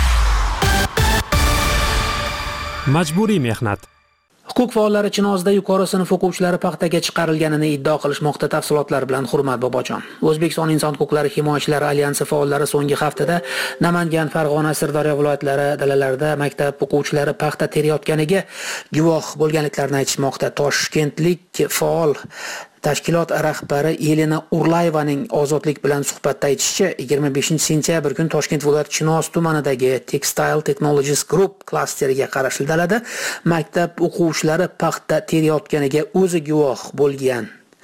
Majburiy mehnat. Huquq faollari Chinozda yuqori sinf o'quvchilari paxtaga chiqarilganini iddao qilishmoqda. Tafsilotlar bilan Hurmat Bobojon. O'zbekiston Inson huquqlari himoyachilari alyansi faollari so'nggi haftada Namangan, Farg'ona, Sirdaryo viloyatlari dalalarida maktab o'quvchilari paxta terayotganiga guvoh bo'lganliklarini aytishmoqda. Toshkentlik faol tashkilot rahbari Elena Urlayevaning ozodlik bilan suhbatda aytishicha, 25 sentyabr kuni Toshkent viloyati Chinoz tumanidagi Textile Technologies Group klasteriga qarashli dalada maktab o'quvchilari paxta terayotganiga o'zi guvoh bo'lgan.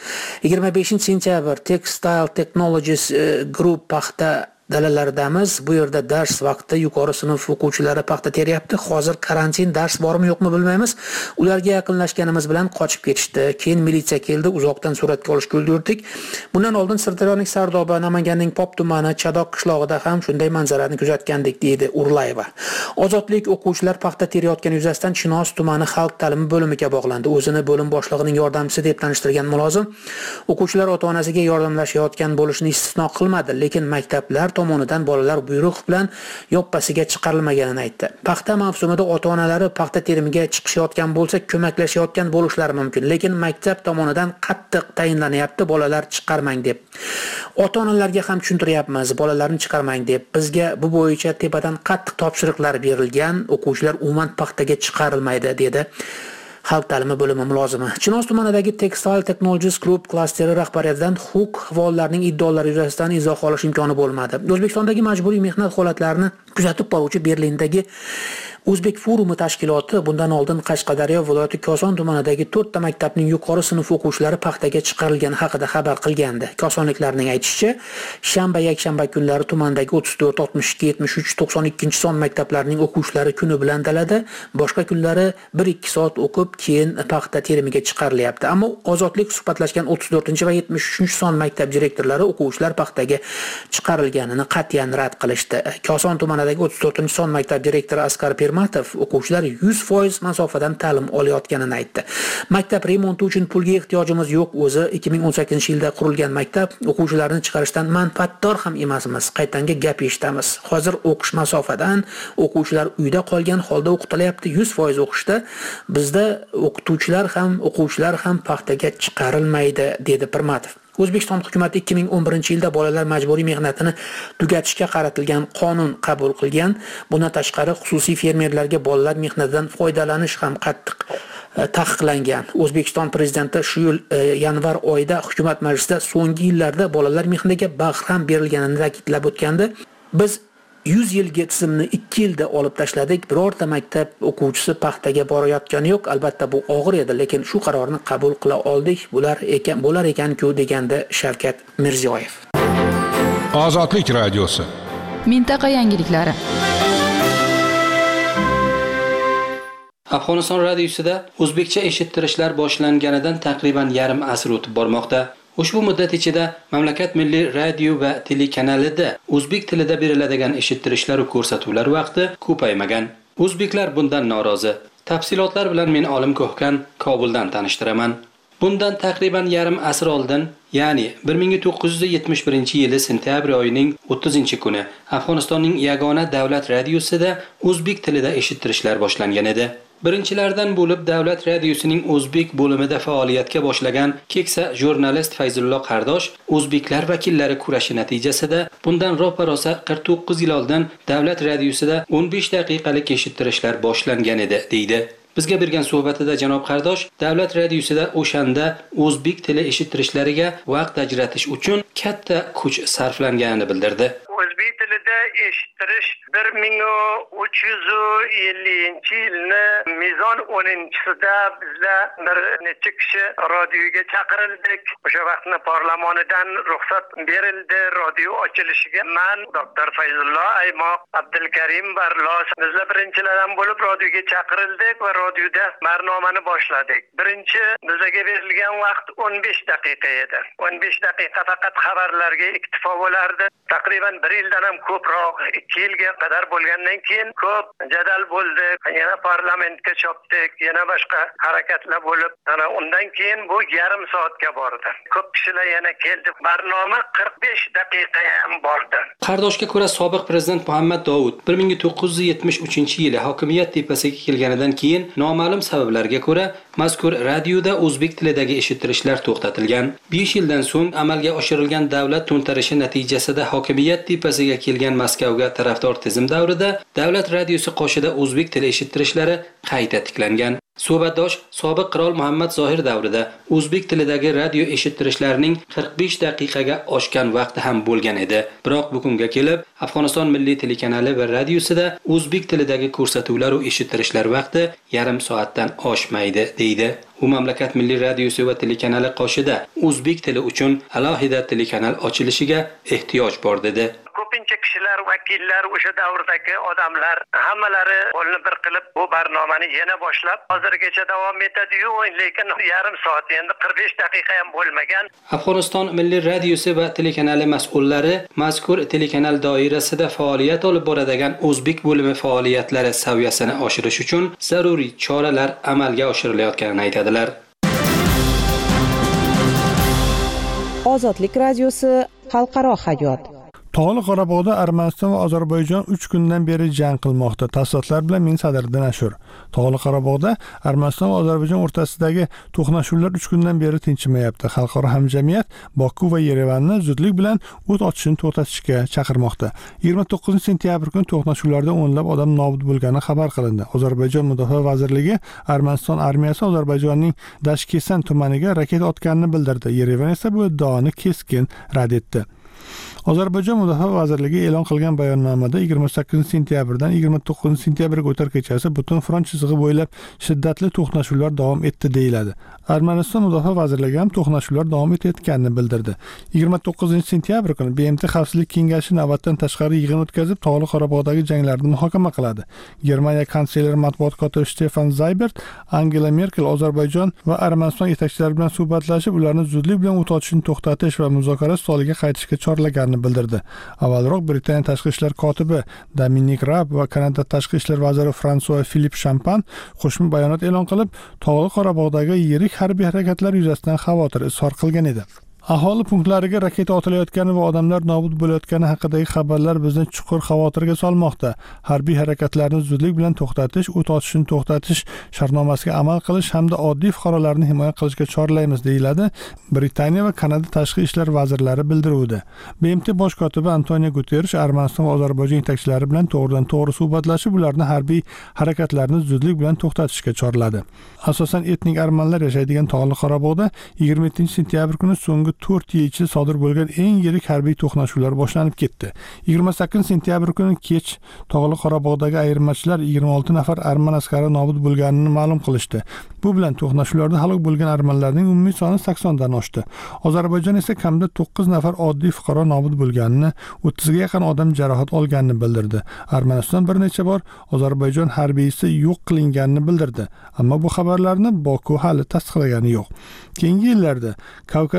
25 sentyabr Textile Technologies Group paxta dalalaridamiz. Bu yerda dars vaqtida yuqori sinf o'quvchilari paxta teryapti. Hozir karantin, dars bormi yo'qmi bilmaymiz. Ularga yaqinlashganimiz bilan qochib ketishdi. Keyin militsiya keldi, uzoqdan suratga olishga ulgurdik. Bundan oldin Sirdaryoning Sardoba, Namanganning Pop tumani, Chadoq qishlog'ida ham shunday manzarani kuzatgandik, deydi Urlayeva. Ozodlik o'quvchilar paxta terayotgani yuzasidan Chinoz tumani xalq ta'limi bo'limiga bog'landi. O'zini bo'lim boshlig'ining yordamchisi deb tanishtirgan mulozim o'quvchilar ota-onasiga yordamlashayotgan bo'lishini istisno qilmadi, lekin maktablar tomonidan bolalar buyruq bilan yoppasiga chiqarilmaganini aytdi. Paxta mavsumida ota-onalari paxta terimiga chiqishayotgan bo'lsa, ko'maklashayotgan bo'lishlari mumkin, lekin maktab tomonidan qattiq tayinlanyapti bolalar chiqarmang deb. Ota-onalarga ham tushuntiryapmiz, bolalarni chiqarmang deb. Bizga bu bo'yicha tepadan qattiq topshiriqlar berilgan, o'quvchilar umuman paxtaga chiqarilmaydi, dedi xalq ta'limi bo'limi mulozimi. Chinoz tumanidagi Textile Technologies Group klasteri rahbariyatidan huquq faollarining iddaolari yuzasidan izoh olish imkoni bo'lmadi. O'zbekistondagi majburiy mehnat holatlarini kuzatib boruvchi Berlindagi O'zbek forumi tashkiloti bundan oldin Qashqadaryo viloyati Koson tumanidagi 4 ta maktabning yuqori sinf o'quvchilari paxtaga chiqarilgani haqida xabar qilgandi. Kosonliklarning aytishicha, shanba, yakshanba kunlari tumandagi 34, 62, 73, 92 son maktablarining o'quvchilari kuni bilan dalada, boshqa kunlari 1-2 soat o'qib, keyin paxta terimiga chiqarilyapti. Ammo ozodlik suhbatlashgan 34 va 73 son maktab direktorlari o'quvchilar paxtaga chiqarilganini qat'iyan rad qilishdi. Koson tumanidagi 34 son maktab direktori Askar o'quvchilar 100% masofadan ta'lim olayotganini aytdi. Maktab remonti uchun pulga ehtiyojimiz yo'q, o'zi 2018-yilda qurilgan maktab, o'quvchilarni chiqarishdan manfaatdor ham emasmiz. Qaytanga gap eshitamiz. Hozir o'qish masofadan, o'quvchilar uyda qolgan holda o'qitilyapti, 100% o'qishda. Bizda o'qituvchilar ham, o'quvchilar ham paxtaga chiqarilmaydi, dedi Pirmatov. O'zbekiston hukumatı 2011-yilda bolalar majburiy mehnatini tugatishga qaratilgan qonun qabul qilgan. Bundan tashqari xususiy fermerlarga bolalar mehnatidan foydalanish ham qattiq taqiqlangan. O'zbekiston prezidenti shu yil yanvar oyida hukumat majlisida so'nggi yillarda bolalar mehnatiga bag'ram berilganini ta'kidlab o'tgandi. Biz 100 yilga tizimni 2 yilda olib tashladik. Birorta maktab o'quvchisi paxtaga borayotgani yo'q. Albatta bu og'ir edi, lekin shu qarorni qabul qila oldik. Bo'lar ekan-ku, degandi Shavkat Mirziyoyev. Ozodlik radiosi. Mintaqa yangiliklari. Afg'oniston radiosida o'zbekcha eshittirishlar boshlanganidan taqriban yarim asr o'tib bormoqda. Ushbu muddat ichida mamlakat milliy radio va telekanalida o'zbek tilida beriladigan eshittirishlar va ko'rsatuvlar vaqti ko'paymagan. O'zbeklar bundan norozi. Tafsilotlar bilan men Olim Ko'hkan Kobuldan tanishtiraman. Bundan taqriban yarim asr oldin, ya'ni 1971-yili sentyabr oyining 30-kuni Afg'onistonning yagona davlat radiosida o'zbek tilida eshittirishlar boshlangan edi. Birinchilardan bo'lib Davlat radiosining O'zbek bo'limida faoliyatga boshlagan keksa jurnalist Fayzullo Qardosh o'zbeklar vakillari kurashi natijasida bundan ro'parosa 49 yil oldin Davlat radiosida 15 daqiqalik eshittirishlar boshlangan edi, deydi. Bizga bergan suhbatida janob Qardosh Davlat radiosida o'shanda o'zbek tili eshittirishlariga vaqt ajratish uchun katta kuch sarflanganini bildirdi. O'zbek tilida eshittirish 1350-yilni mezon 10-sida bizlar bir necha kishi radioga chaqirildik. O'sha vaqtni parlamentdan ruxsat berildi radio ochilishiga. Men doktor Fayzullo Aymoq, Abdulkarim Barlos bizlar birinchilardan bo'lib radioga chaqirildik va radioda marnomani boshladik. Birinchi bizga berilgan vaqt 15 daqiqa edi. 15 daqiqa faqat xabarlarga iktifo bo'lardi. Taqriban 1 yildan ham ko'proq 2 yilga qadar bo'lgandan keyin ko'p jadal bo'ldi. Yana parlamentga chopdik, yana boshqa harakatlar bo'lib, ana undan keyin bu yarim soatga bordi. Ko'p kishilar yana keldi. Barnoma 45 daqiqa ham bordi. Qardoshga ko'ra sobiq prezident Muhammad Dovud 1973-yili hokimiyat tepasiga kelganidan keyin noma'lum sabablarga ko'ra mazkur radioda o'zbek tilidagi eshittirishlar to'xtatilgan. 5 yildan so'ng amalga oshirilgan davlat to'ntarishi natijasida hokimiyat tepasiga kelgan Moskvaga tarafdor tizim davrida davlat radiosi qoshida o'zbek tili eshittirishlari qayta tiklangan. Suhbatdosh sobiq qirol Muhammad Zohir davrida o'zbek tilidagi radio eshittirishlarning 45 daqiqaga oshgan vaqti ham bo'lgan edi. Biroq bugunga kelib Afg'oniston Milliy telekanali va radiosida o'zbek tilidagi ko'rsatuvlar va eshittirishlar vaqti yarim soatdan oshmaydi, deydi. U mamlakat Milliy radiosi va telekanali qoshida o'zbek tili uchun alohida telekanal ochilishiga ehtiyoj bor dedi. Ko'pincha kishilar, vakillar, o'sha davrdagi odamlar hammalari qo'lni bir qilib bu barnomani yana boshlab hozirgacha davom etadi-yu, lekin yarim soat endi 45 daqiqa ham bo'lmagan. Afg'oniston Milliy radiosi va telekanali mas'ullari mazkur telekanal doirasida faoliyat olib boradigan o'zbek bo'limi faoliyatlari saviyasini oshirish uchun zaruriy choralar amalga oshirilayotganini aytadilar. Ozodlik radiosi xalqaro hayot. Tog'li Qorabog'da Armaniston va Ozarbayjon 3 kundan beri jang qilmoqda. Tafsilotlar bilan men Sadriddin Ashur. Tog'li Qorabog'da Armaniston va Ozarbayjon o'rtasidagi to'qnashuvlar 3 kundan beri tinchimayapti. Xalqaro hamjamiyat Boku va Yerevanni zudlik bilan o't ochishni to'xtatishga chaqirmoqda. 29-sentyabr kuni to'qnashuvlarda o'nlab odam nobud bo'lgani xabar qilindi. Ozarbayjon Mudofaa vazirligi Armaniston armiyasi Ozarbayjonning Dashkesan tumaniga raketa otganini bildirdi. Yerevan esa bu iddaoni keskin rad etdi. Ozarbayjon Mudofaa vazirligi e'lon qilgan bayonnomada 28-sentyabrdan 29-sentyabrga o'tar kechasi butun front chizig'i bo'ylab shiddatli to'qnashuvlar davom etdi deyiladi. Armaniston Mudofaa vazirligi ham to'qnashuvlar davom etayotganini bildirdi. 29-sentyabr kuni BMT Xavfsizlik kengashi navbatdan tashqari yig'in o'tkazib, Tog'li Qorabog'dagi janglarni muhokama qiladi. Germaniya kansleri matbuot kotibi Stefan Zaybert Angela Merkel Ozarbayjon va Armaniston yetakchilari bilan suhbatlashib, ularni zudlik bilan o't ochishni to'xtatish va muzokara stoliga qaytishga chorlaganini bildirdi. Avvalroq Britaniya tashqi ishlar kotibi Dominic Raab va Kanada tashqi ishlar vaziri François Philippe Champagne qo'shma bayonot e'lon qilib, Tog'li Qorabog'dagi yirik harbiy harakatlar yuzasidan xavotir izhor qilgan edi. Aholi punktlariga raketa otilayotgani va odamlar nobud bo'layotgani haqidagi xabarlar bizni chuqur xavotirga solmoqda. Harbiy harakatlarni zudlik bilan to'xtatish, o't ochishni to'xtatish shartnomasiga amal qilish hamda oddiy fuqarolarni himoya qilishga chorlaymiz, deyiladi Britaniya va Kanada tashqi ishlar vazirlari bildiruvida. BMT bosh kotibi Antonio Guterres Armaniston va Ozarbayjon yetakchilari bilan to'g'ridan-to'g'ri suhbatlashib, ularni harbiy harakatlarni zudlik bilan to'xtatishga chorladi. Asosan etnik armanlar yashaydigan Tog'li Qorabog'da 27-sentyabr kuni so'nggi 4 yil ichida sodir bo'lgan eng yirik harbiy to'qnashuvlar boshlanib ketdi. 28-sentyabr kuni kech Tog'li Qorabog'dagi ayirmachilar 26 nafar arman askari nobud bo'lganini ma'lum qilishdi. Bu bilan to'qnashuvlarda halok bo'lgan armanlarning umumiy soni 80 dan oshdi. Ozarbayjon esa kamida 9 nafar oddiy fuqaro nobud bo'lganini, 30 ga yaqin odam jarohat olganini bildirdi. Armaniston bir necha bor Ozarbayjon harbiysi yo'q qilinganini bildirdi, ammo bu xabarlarni Boku hali tasdiqlagani yo'q. Keyingi yillarda Kavkazda to'qnashuvlar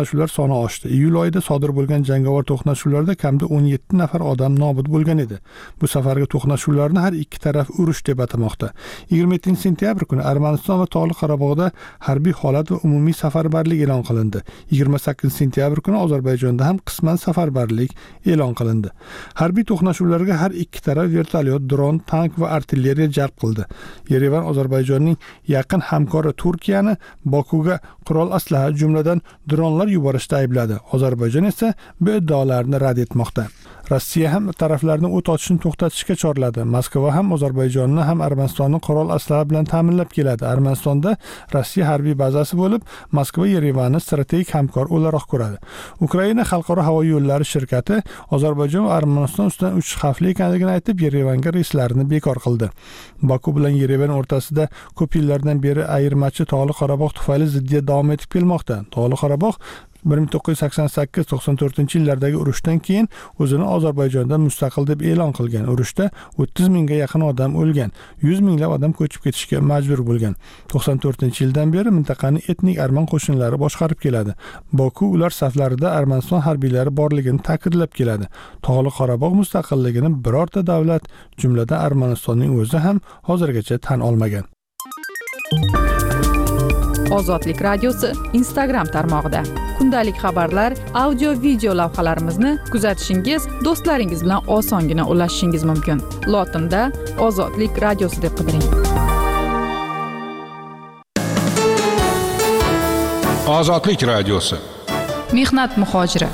to'qnashuvlar soni oshdi. Iyul oyida sodir bo'lgan jangovar to'qnashuvlarda kamida 17 nafar odam nobud bo'lgan edi. Bu safargi to'qnashuvlarni har ikki taraf urush deb atamoqda. 27-sentyabr kuni Armaniston va Tog'li Qorabog'da harbiy holat va umumiy safarbarlik e'lon qilindi. 28-sentyabr kuni Ozarbayjonda ham qisman safarbarlik e'lon qilindi. Harbiy to'qnashuvlarga har ikki taraf vertolyot, dron, tank va artilleriya jalb qildi. Yerevan Ozarbayjonning yaqin hamkori Turkiyani Bokuga qurol aslaha, jumladan dronlar yuborishda aybladi. Ozarbayjon esa bu iddaolarni rad etmoqda. Rossiya ham taraflarni o't ochishni to'xtatishga chorladi. Moskva ham Ozarbayjonni ham Armanistonni qurol aslaha bilan ta'minlab keladi. Armanistonda Rossiya harbiy bazasi bo'lib, Moskva Yerevanni strategik hamkor o'laroq ko'radi. Ukraina xalqaro havo yo'llari shirkati Ozarbayjon va Armaniston ustidan uchish xavfli ekanligini aytib, Yerevanga reyslarini bekor qildi. Baku bilan Yerevan o'rtasida ko'p yillardan beri ayirmachi Tog'li Qorabog' tufayli ziddiyat davom etib kelmoqda. Tog'li Qorabog' 1988-94 yillardagi urushdan keyin o'zini Ozarbayjondan mustaqil deb e'lon qilgan. Urushda 30 mingga yaqin odam o'lgan, 100 minglab odam ko'chib ketishga majbur bo'lgan. 94-yildan beri mintaqani etnik arman qo'shinlari boshqarib keladi. Boku ular saflarida Armaniston harbiylari borligini ta'kidlab keladi. Tog'li Qorabog' mustaqilligini birorta davlat, jumladan Armanistonning o'zi ham hozirgacha tan olmagan. Ozodlik radiosi Instagram tarmog'ida kundalik xabarlar, audio, video lavhalarimizni kuzatishingiz, do'stlaringiz bilan osongina ulashishingiz mumkin. Lotinda Ozodlik radiosi deb qidiring. Ozodlik radiosi. Mehnat muhojiri.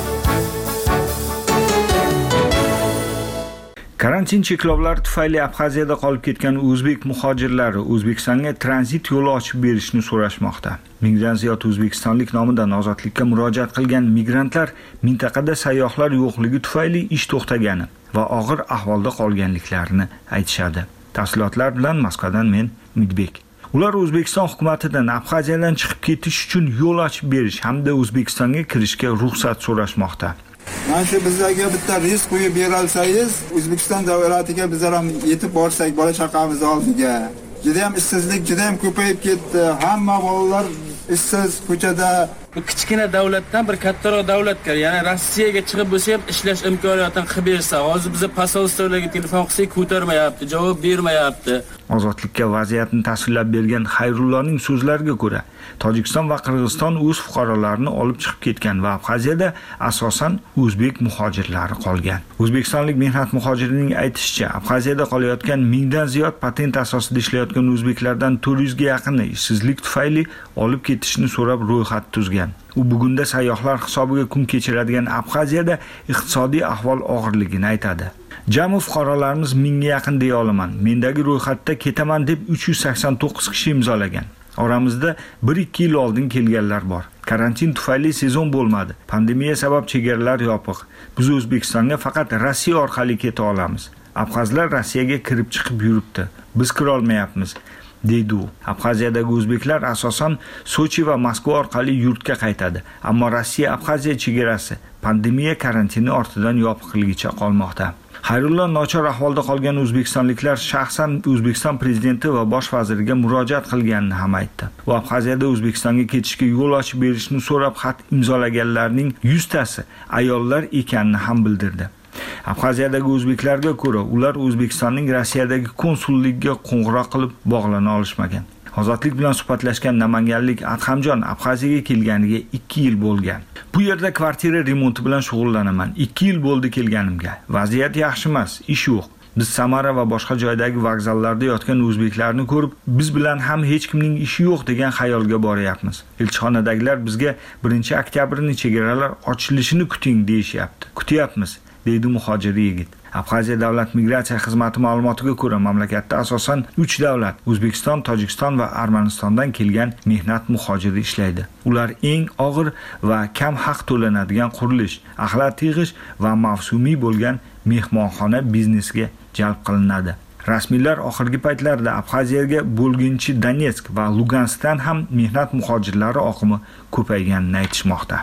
Karantin cheklovlari tufayli Abxaziyada qolib ketgan o'zbek muhojirlari O'zbekistonga tranzit yo'li ochib berishni so'rashmoqda. Mingdan ziyod o'zbekistonlik nomidan ozodlikka murojaat qilgan migrantlar mintaqada sayyohlar yo'qligi tufayli ish to'xtagani va og'ir ahvolda qolganliklarini aytishadi. Tafsilotlar bilan Moskvadan men Umidbek. Ular O'zbekiston hukumatidan Abxaziyadan chiqib ketish uchun yo'l ochib berish hamda O'zbekistonga kirishga ruxsat so'rashmoqda. Mana shu bizlarga bitta rizq qo'yib beralsangiz, O'zbekiston davlatiga bizlar ham yetib borsak bola chaqamiz oldiga. Juda ham ishsizlik juda ham ko'payib ketdi. Hamma bolalar ishsiz ko'chada. Bu kichkina davlatdan bir kattaroq davlatga, ya'ni Rossiyaga chiqib bo'lsa ham ishlash imkoniyatini qilib bersa, hozir biz posolstvolarga telefon qilsak ko'tarmayapti, javob bermayapti. Ozodlikka vaziyatni tasvirlab bergan Xayrulloning so'zlariga ko'ra, Tojikiston va Qirg'iziston o'z fuqarolarini olib chiqib ketgan va Abxaziyada asosan o'zbek muhojirlari qolgan. O'zbekistonlik mehnat muhojirining aytishicha, Abxaziyada qolayotgan mingdan ziyod patent asosida ishlayotgan o'zbeklardan 400 ga yaqini ishsizlik tufayli olib ketishni so'rab ro'yxat tuzgan. U bugunda sayyohlar hisobiga kun kechiradigan Abxaziyada iqtisodiy ahvol og'irligini aytadi. Jami fuqarolarimiz 1000 ga yaqin deya olaman. Mendagi ro'yxatda ketaman deb 389 kishi imzolagan. Oramizda 1-2 yil oldin kelganlar bor. Karantin tufayli sezon bo'lmadi. Pandemiya sabab chegaralar yopiq. Biz O'zbekistonga faqat Rossiya orqali keta olamiz. Abxazlar Rossiyaga kirib chiqib yuribdi. Biz kira olmayapmiz, deydi u. Abxaziyadagi o'zbeklar asosan Sochi va Moskva orqali yurtga qaytadi. Ammo Rossiya Abxaziya chegarasi pandemiya karantini ortidan yopiqligicha qolmoqda. Xayrullo nochor ahvolda qolgan o'zbekistonliklar shaxsan O'zbekiston prezidenti va bosh vaziriga murojaat qilganini ham aytdi. U Abxaziyada O'zbekistonga ketishga yo'l ochib berishni so'rab xat imzolaganlarning 100 tasi ayollar ekanini ham bildirdi. Abxaziyadagi o'zbeklarga ko'ra, ular O'zbekistonning Rossiyadagi konsulligiga qo'ng'iroq qilib bog'lana olishmagan. Ozodlik bilan suhbatlashgan namanganlik Adhamjon Abxaziyaga kelganiga 2 yil bo'lgan. Bu yerda kvartira remonti bilan shug'ullanaman. 2 yil bo'ldi kelganimga. Vaziyat yaxshi emas, ish yo'q. Biz Samara va boshqa joydagi vokzallarda yotgan o'zbeklarni ko'rib, biz bilan ham hech kimning ishi yo'q degan xayolga boryapmiz. Elchixonadagilar bizga 1-oktyabrni chegaralar ochilishini kuting deyishyapti. Kutyapmiz, deydi muhojir yigit. Abxaziya davlat migratsiya xizmati ma'lumotiga ko'ra, mamlakatda asosan 3 davlat, O'zbekiston, Tojikiston va Armanistondan kelgan mehnat muhojiri ishlaydi. Ular eng og'ir va kam haq to'lanadigan qurilish, axlat yig'ish va mavsumiy bo'lgan mehmonxona biznesiga jalb qilinadi. Rasmiylar oxirgi paytlarda Abxaziyaga bo'lginchi Donetsk va Luganskdan ham mehnat muhojirlari oqimi ko'payganini aytishmoqda.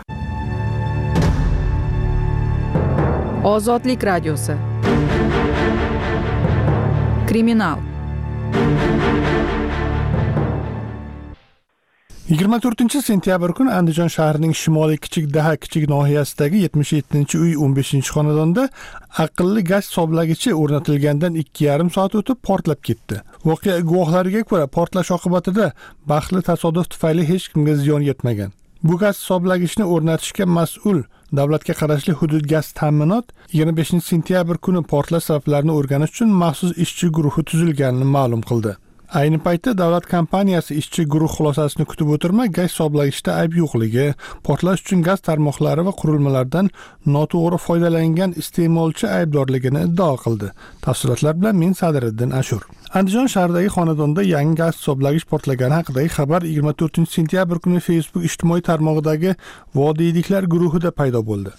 Ozodlik radiosi. Kriminal. 24-sentyabr kuni Andijon shahrining shimoliy Kichikdaha kichik nohiyasidagi 77-uy 15-xonadonda aqlli gaz hisoblagichi o'rnatilgandan 2,5 soat o'tib portlab ketdi. Voqea guvohlariga ko'ra, portlash oqibatida baxtli tasodif tufayli hech kimga ziyon yetmagan. Bu gaz hisoblagichni o'rnatishga mas'ul davlatga qarashli hudud gaz ta'minot 25-sentyabr kuni portlash sabablarini o'rganish uchun maxsus ishchi guruhi tuzilganini ma'lum qildi. Ayni paytda davlat kompaniyasi ishchi guruh xulosasini kutib o'tirmay, gaz hisoblagichda ayb yo'qligi, portlash uchun gaz tarmoqlari va qurilmalardan noto'g'ri foydalangan iste'molchi aybdorligini iddao qildi. Tafsilotlar bilan men Sadriddin Ashur. Andijon shahridagi xonadonda yangi gaz hisoblagich portlagani haqidagi xabar 24-sentyabr kuni Facebook ijtimoiy tarmog'idagi vodiyliklar guruhida paydo bo'ldi.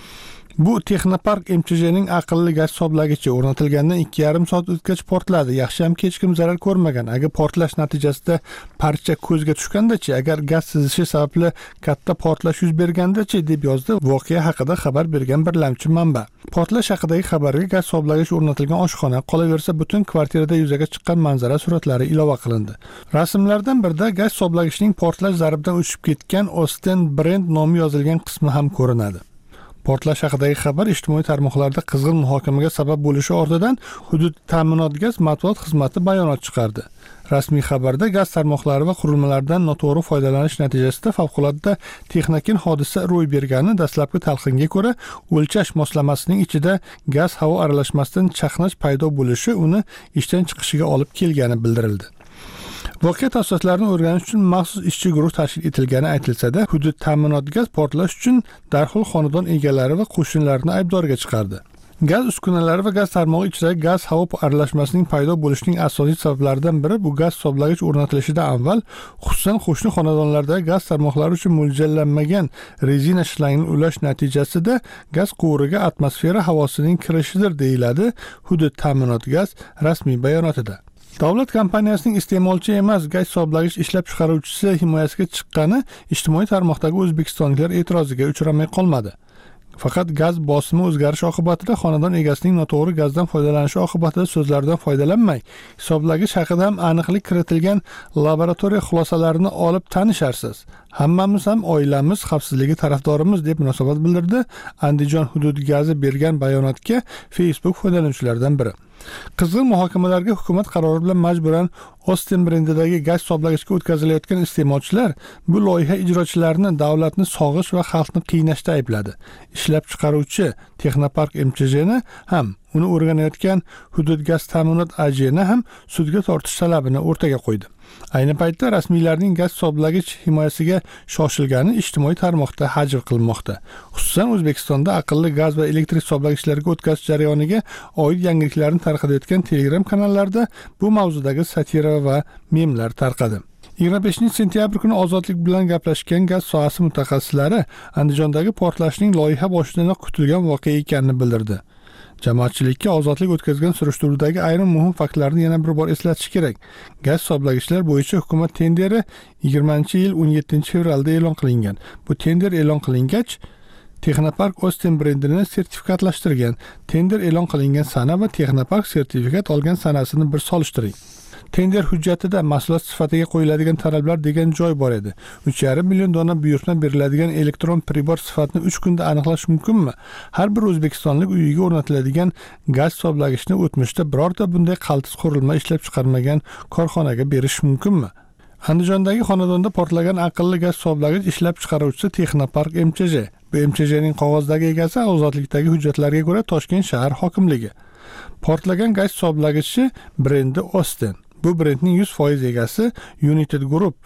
Bu Texnopark MCJning aqlli gaz hisoblagichi o'rnatilgandan 2,5 soat o'tgach portladi. Yaxshiyamki hech kim zarar ko'rmagan. Agar portlash natijasida parcha ko'zga tushganda-chi, agar gaz sizishi sababli katta portlash yuz berganda-chi, deb yozdi voqea haqida xabar bergan birlamchi manba. Portlash haqidagi xabarga gaz hisoblagich o'rnatilgan oshxona, qolaversa butun kvartirada yuzaga chiqqan manzara suratlari ilova qilindi. Rasmlardan birida gaz hisoblagichning portlash zarbidan o'chib ketgan Osten Brand nomi yozilgan qismi ham ko'rinadi. Portlash haqidagi xabar ijtimoiy tarmoqlarda qizg'in muhokamaga sabab bo'lishi ortidan hudud ta'minot gaz matbuot xizmati bayonot chiqardi. Rasmiy xabarda gaz tarmoqlari va qurilmalardan noto'g'ri foydalanish natijasida favqulodda texnogen hodisa ro'y bergani dastlabki talqinga ko'ra, o'lchash moslamasining ichida gaz havo aralashmasidan chaqnash paydo bo'lishi uni ishdan chiqishiga olib kelgani bildirildi. Voqea tafsilotlarini o'rganish uchun maxsus ishchi guruh tashkil etilgani aytilsa-da, hudud ta'minot gaz portlash uchun darhol xonadon egalari va qo'shnilarini aybdorga chiqardi. Gaz uskunalari va gaz tarmog'i ichidagi gaz havo aralashmasining paydo bo'lishining asosiy sabablaridan biri bu gaz hisoblagich o'rnatilishidan avval, xususan qo'shni xonadonlardagi gaz tarmoqlari uchun mo'ljallanmagan rezina shlangni ulash natijasida gaz quvuriga atmosfera havosining kirishidir, deyiladi hudud ta'minot gaz rasmiy bayonotida. Davlat kompaniyasining iste'molchi emas gaz hisoblagich ishlab chiqaruvchisi himoyasiga chiqqani ijtimoiy tarmoqdagi o'zbekistonliklar e'tiroziga uchramay qolmadi. Faqat gaz bosimi o'zgarishi oqibatida xonadon egasining noto'g'ri gazdan foydalanishi oqibatida so'zlardan foydalanmay, hisoblagich haqida ham aniqlik kiritilgan laboratoriya xulosalarini olib tanisharsiz. Hammamiz ham oilamiz xavfsizligi tarafdorimiz, deb munosabat bildirdi Andijon hudud gazi bergan bayonotga Facebook foydalanuvchilaridan biri. Qizg'in muhokamalarga hukumat qarori bilan majburan Osten brendidagi gaz hisoblagichga o'tkazilayotgan iste'molchilar bu loyiha ijrochilarini davlatni sog'ish va xalqni qiynashda aybladi. Ishlab chiqaruvchi Texnopark MCJni ham, uni o'rganayotgan hudud gaz ta'minot AJni ham sudga tortish talabini o'rtaga qo'ydi. Ayni paytda rasmiylarning gaz hisoblagich himoyasiga shoshilgani ijtimoiy tarmoqda hajv qilinmoqda. Xususan O'zbekistonda aqlli gaz va elektr hisoblagichlarga o'tkazish jarayoniga oid yangiliklarni tarqatayotgan Telegram kanallarda bu mavzudagi satira va memlar tarqadi. 25-sentyabr kuni Ozodlik bilan gaplashgan gaz sohasi mutaxassislari Andijondagi portlashning loyiha boshidanoq kutilgan voqea ekanini bildirdi. Jamoatchilikka Ozodlik o'tkazgan surishtiruvdagi ayrim muhim faktlarni yana bir bor eslatish kerak. Gaz hisoblagichlar bo'yicha hukumat tenderi 20-yil 17-fevralda e'lon qilingan. Bu tender e'lon qilingach, Texnopark Osten brendini sertifikatlashtirgan. Tender e'lon qilingan sana va Texnopark sertifikat olgan sanasini bir solishtiring. Tender hujjatida mahsulot sifatiga qo'yiladigan talablar degan joy bor edi. 3,5 million dona buyurtma beriladigan elektron pribor sifatini 3 kunda aniqlash mumkinmi? Har bir o'zbekistonlik uyiga o'rnatiladigan gaz hisoblagichni o'tmishda birorta bunday qaltis qurilma ishlab chiqarmagan korxonaga berish mumkinmi? Andijondagi xonadonda portlagan aqlli gaz hisoblagich ishlab chiqaruvchisi Texnopark MCJ. Bu MCJning qog'ozdagi egasi Ozodlikdagi hujjatlarga ko'ra Toshkent shahar hokimligi. Portlagan gaz hisoblagichi brendi Osten. Bu brendning 100% egasi United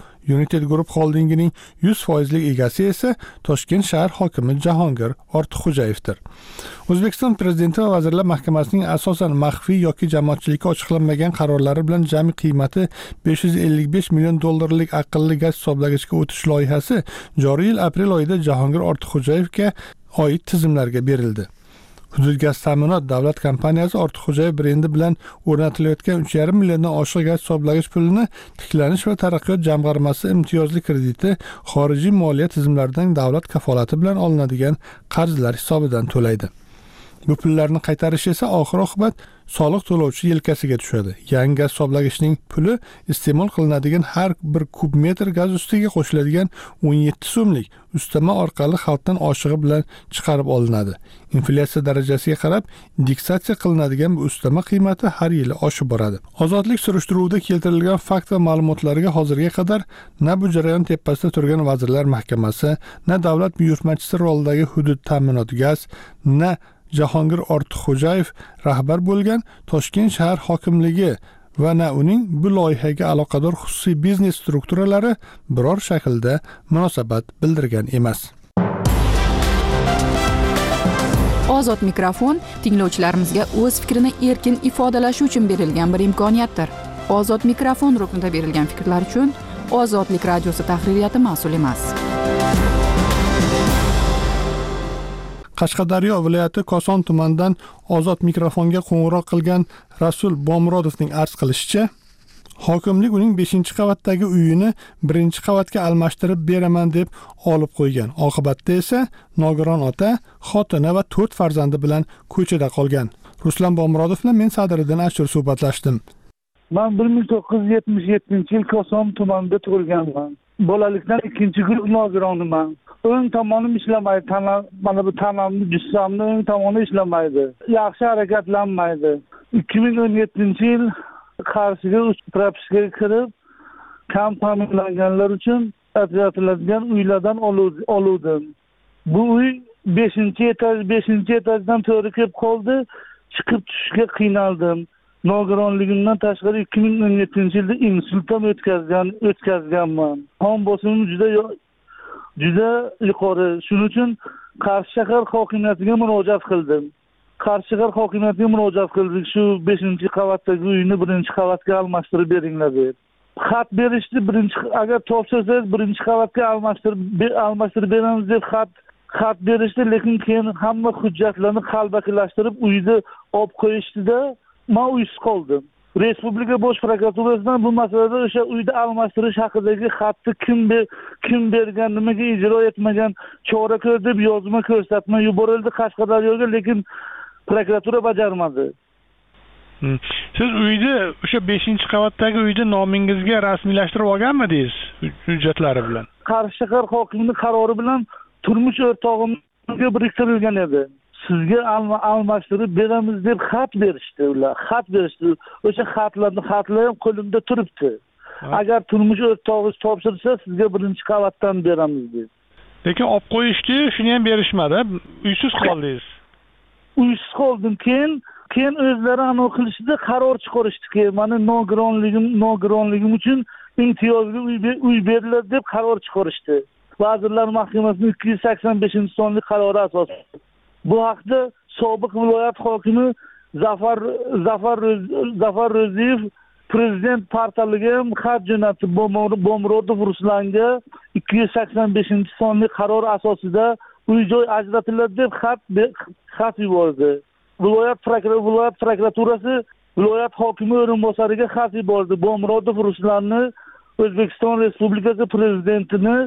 Group holdingining 100%lik egasi esa Toshkent shahar hokimi Jahongir Ortiqxo'jayevdir. O'zbekiston prezidenti va vazirlar mahkamasining asosan maxfiy yoki jamoatchilikka ochiqlanmagan qarorlari bilan jami qiymati 555 million dollarlik aqlli gaz hisoblagichga o'tish loyihasi joriy yil aprel oyida Jahongir Ortiqxo'jayevga oid tizimlarga berildi. Hudud gaz ta'minot davlat kompaniyasi Ortiqxo'jayev brendi bilan o'rnatilayotgan 3,5 milliondan oshiq gaz hisoblagich pulini tiklanish va taraqqiyot jamg'armasi imtiyozli krediti xorijiy moliya tizimlaridan davlat kafolati bilan olinadigan qarzlar hisobidan to'laydi. Bu pullarni qaytarish esa oxir-oqibat soliq to'lovchi yelkasiga tushadi. Yangi gaz hisoblagichning puli iste'mol qilinadigan har bir kub metr gaz ustiga qo'shiladigan 17 so'mlik ustama orqali xalqdan oshig'i bilan chiqarib olinadi. Inflyatsiya darajasiga qarab indeksatsiya qilinadigan bu ustama qiymati har yili oshib boradi. Ozodlik surishtiruvida keltirilgan fakt va ma'lumotlarga hozirga qadar na bu jarayon tepasida turgan Vazirlar Mahkamasi, na davlat buyurtmachisi rolidagi hudud ta'minot gaz, na Jahongir Ortiqxo'jayev rahbar bo'lgan Toshkent shahar hokimligi va na uning bu loyihaga aloqador xususiy biznes strukturalari biror shaklda munosabat bildirgan emas. Ozod mikrofon tinglovchilarimizga o'z fikrini erkin ifodalashi uchun berilgan bir imkoniyatdir. Ozod mikrofon ruknida berilgan fikrlar uchun Ozodlik radiosi tahririyati mas'ul emas. Qashqadaryo viloyati Koson tumanidan Ozod mikrofonga qo'ng'iroq qilgan Rasul Bomurodovning arz qilishicha, hokimlik uning 5-qavatdagi uyini 1-qavatga almashtirib beraman deb olib qo'ygan. Oqibatda esa nogiron ota, xotini va 4 farzandi bilan ko'chada qolgan. Ruslan Bomurodov bilan men Sadiriddin Ashur suhbatlashdim. Men 1977-yil Koson tumanida tug'ilganman. Bolalikdan 2-guruh nogironiman. O'ng tomonim ishlamaydi, mana bu tanamni, jussamni o'ng tomoni ishlamaydi. Yaxshi harakatlanmaydi. 2017-yil Qarshiga propiskaga kirib, kam ta'minlanganlar uchun ajratiladigan uylardan oluvdim. Bu uy 5-etajdan to'g'ri kelib qoldi, chiqib tushishga qiynaldim. Nogironligimdan tashqari 2017-yilda insult ham o'tkazganman. Qon bosimim juda yuqori. Shuning uchun Qarshi shahar hokimiyatiga murojaat qildim. Shu 5-qavatdagi uyni 1-qavatga almashtirib beringlar deb. Xat berishdi, agar topshirsangiz 1-qavatga almashtirib beramiz deb xat berishdi, lekin keyin hamma hujjatlarni qalbakilashtirib uyni olib qo'yishdi-da, men uysiz qoldim. Respublika bosh prokuraturasidan bu masalada o'sha uyni almashtirish haqidagi xatni kim bergan, nimaga ijro etmagan, chora ko'r deb yozma ko'rsatma yuborildi Qashqadaryoga, lekin prokuratura bajarmadi. Siz uyni o'sha 5-qavatdagi uyni nomingizga rasmiylashtirib olganmidingiz hujjatlari bilan? Qarshi shahar hokimining qarori bilan turmush o'rtog'imga biriktirilgan edi. Sizga almashtirib beramiz deb xat berishdi ular. O'sha xatlarni ham qo'limda turibdi. Agar turmush o'rtog'ingiz topshirsa, sizga 1-qavatdan beramiz deb. Lekin olib qo'yishdi, shuni ham berishmadi. Uysiz qoldingiz. Uysiz qoldim. Keyin o'zlari aniq qilishdi, qaror chiqarishdiki, meni nogironligim uchun imtiyozli uy beriladi deb qaror chiqarishdi. Vazirlar Mahkamasining 285-sonli qarori asosida. Bu haqda sobiq viloyat hokimi Zafar Ro'ziyev prezident portaliga ham xat jo'natib, Bomurodov Ruslanga 285-sonli qaror asosida uy-joy ajratiladi deb xat yubordi. Viloyat prokuraturasi viloyat hokimi o'rinbosariga xat yubordi. Bomurodov Ruslanni O'zbekiston Respublikasi prezidentini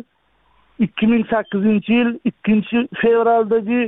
2008-yil 2-fevraldagi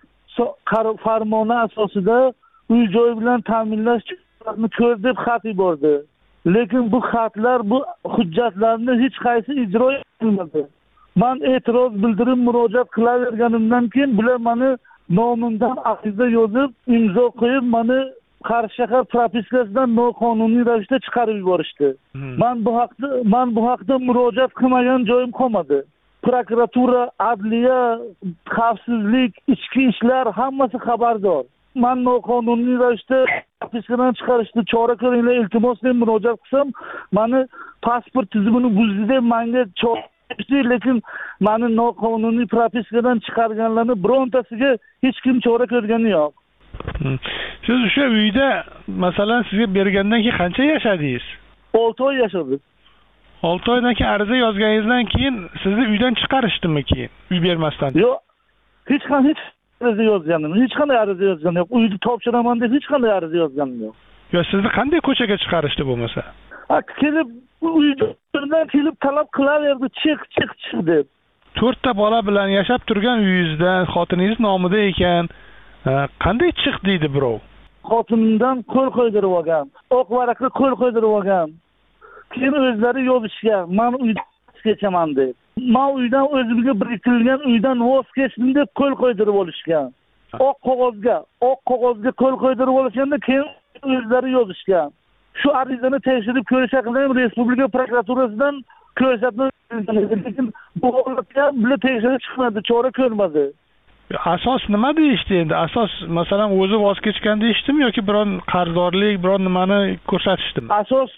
farmoni asosida uy-joy bilan ta'minlash choralarini ko'r deb xat yubordi. Lekin bu xatlar, bu hujjatlarni hech qaysi ijro etilmadi. Men e'tiroz bildirib murojaat qilaverganimdan keyin bular meni nomimdan ariza yozib, imzo qo'yib, meni Qarshi shahar propiskasidan noqonuniy ravishda chiqarib yuborishdi. Men bu haqda murojaat qilmagan joyim qolmadi. Prokuratura, adliya, xavfsizlik, ichki ishlar hammasi xabardor. Men noqonuniy ravishda propiskadan chiqarishdi, chora ko'ringlar, iltimos deb murojaat qilsam, meni pasport tizimini buzdi deb menga chora ko'rishdi, lekin meni noqonuniy propiskadan chiqarganlarni birontasiga hech kim chora ko'rgani yo'q. Siz o'sha uyda, masalan, sizga bergandan keyin qancha yashadingiz? 6 oy yashadim. 6 oydan keyin ariza yozganingizdan keyin sizni uydan chiqarishdimi keyin? Uy bermasdan? Yo'q. Hech qanday ariza yozganim yo'q. Uyni topshiraman deb hech qanday ariza yozganim yo'q. Yo, sizni qanday ko'chaga chiqarishdi bo'lmasa? Kelib uydan kelib talab qilaverdi, chiq deb. 4 ta bola bilan yashab turgan uyingizdan xotiningiz nomida ekan, Qanday chiq deydi birov? Xotinimdan qo'l qo'ydirib olgan, oq varaqqa qo'l qo'ydirib olgan. Keyin o'zlari yozishgan, men uyda kechaman deb. Men uydan o'zimga biriktirilgan uydan voz kechdim deb qo'l qo'ydirib olishgan. Oq qog'ozga qo'l qo'ydirib olishganda keyin o'zlari yozishgan. Shu arizani tekshirib ko'rishga qilayim Respublika prokuraturasidan ko'rsatma lekin bu holatga bile tekshirib chiqmadi, chora ko'rmadi. Asos nima deyishdi endi? Asos masalan o'zi voz kechgan deyishdimi yoki biron qarzdorlik, biron nimani ko'rsatishdimi? Asos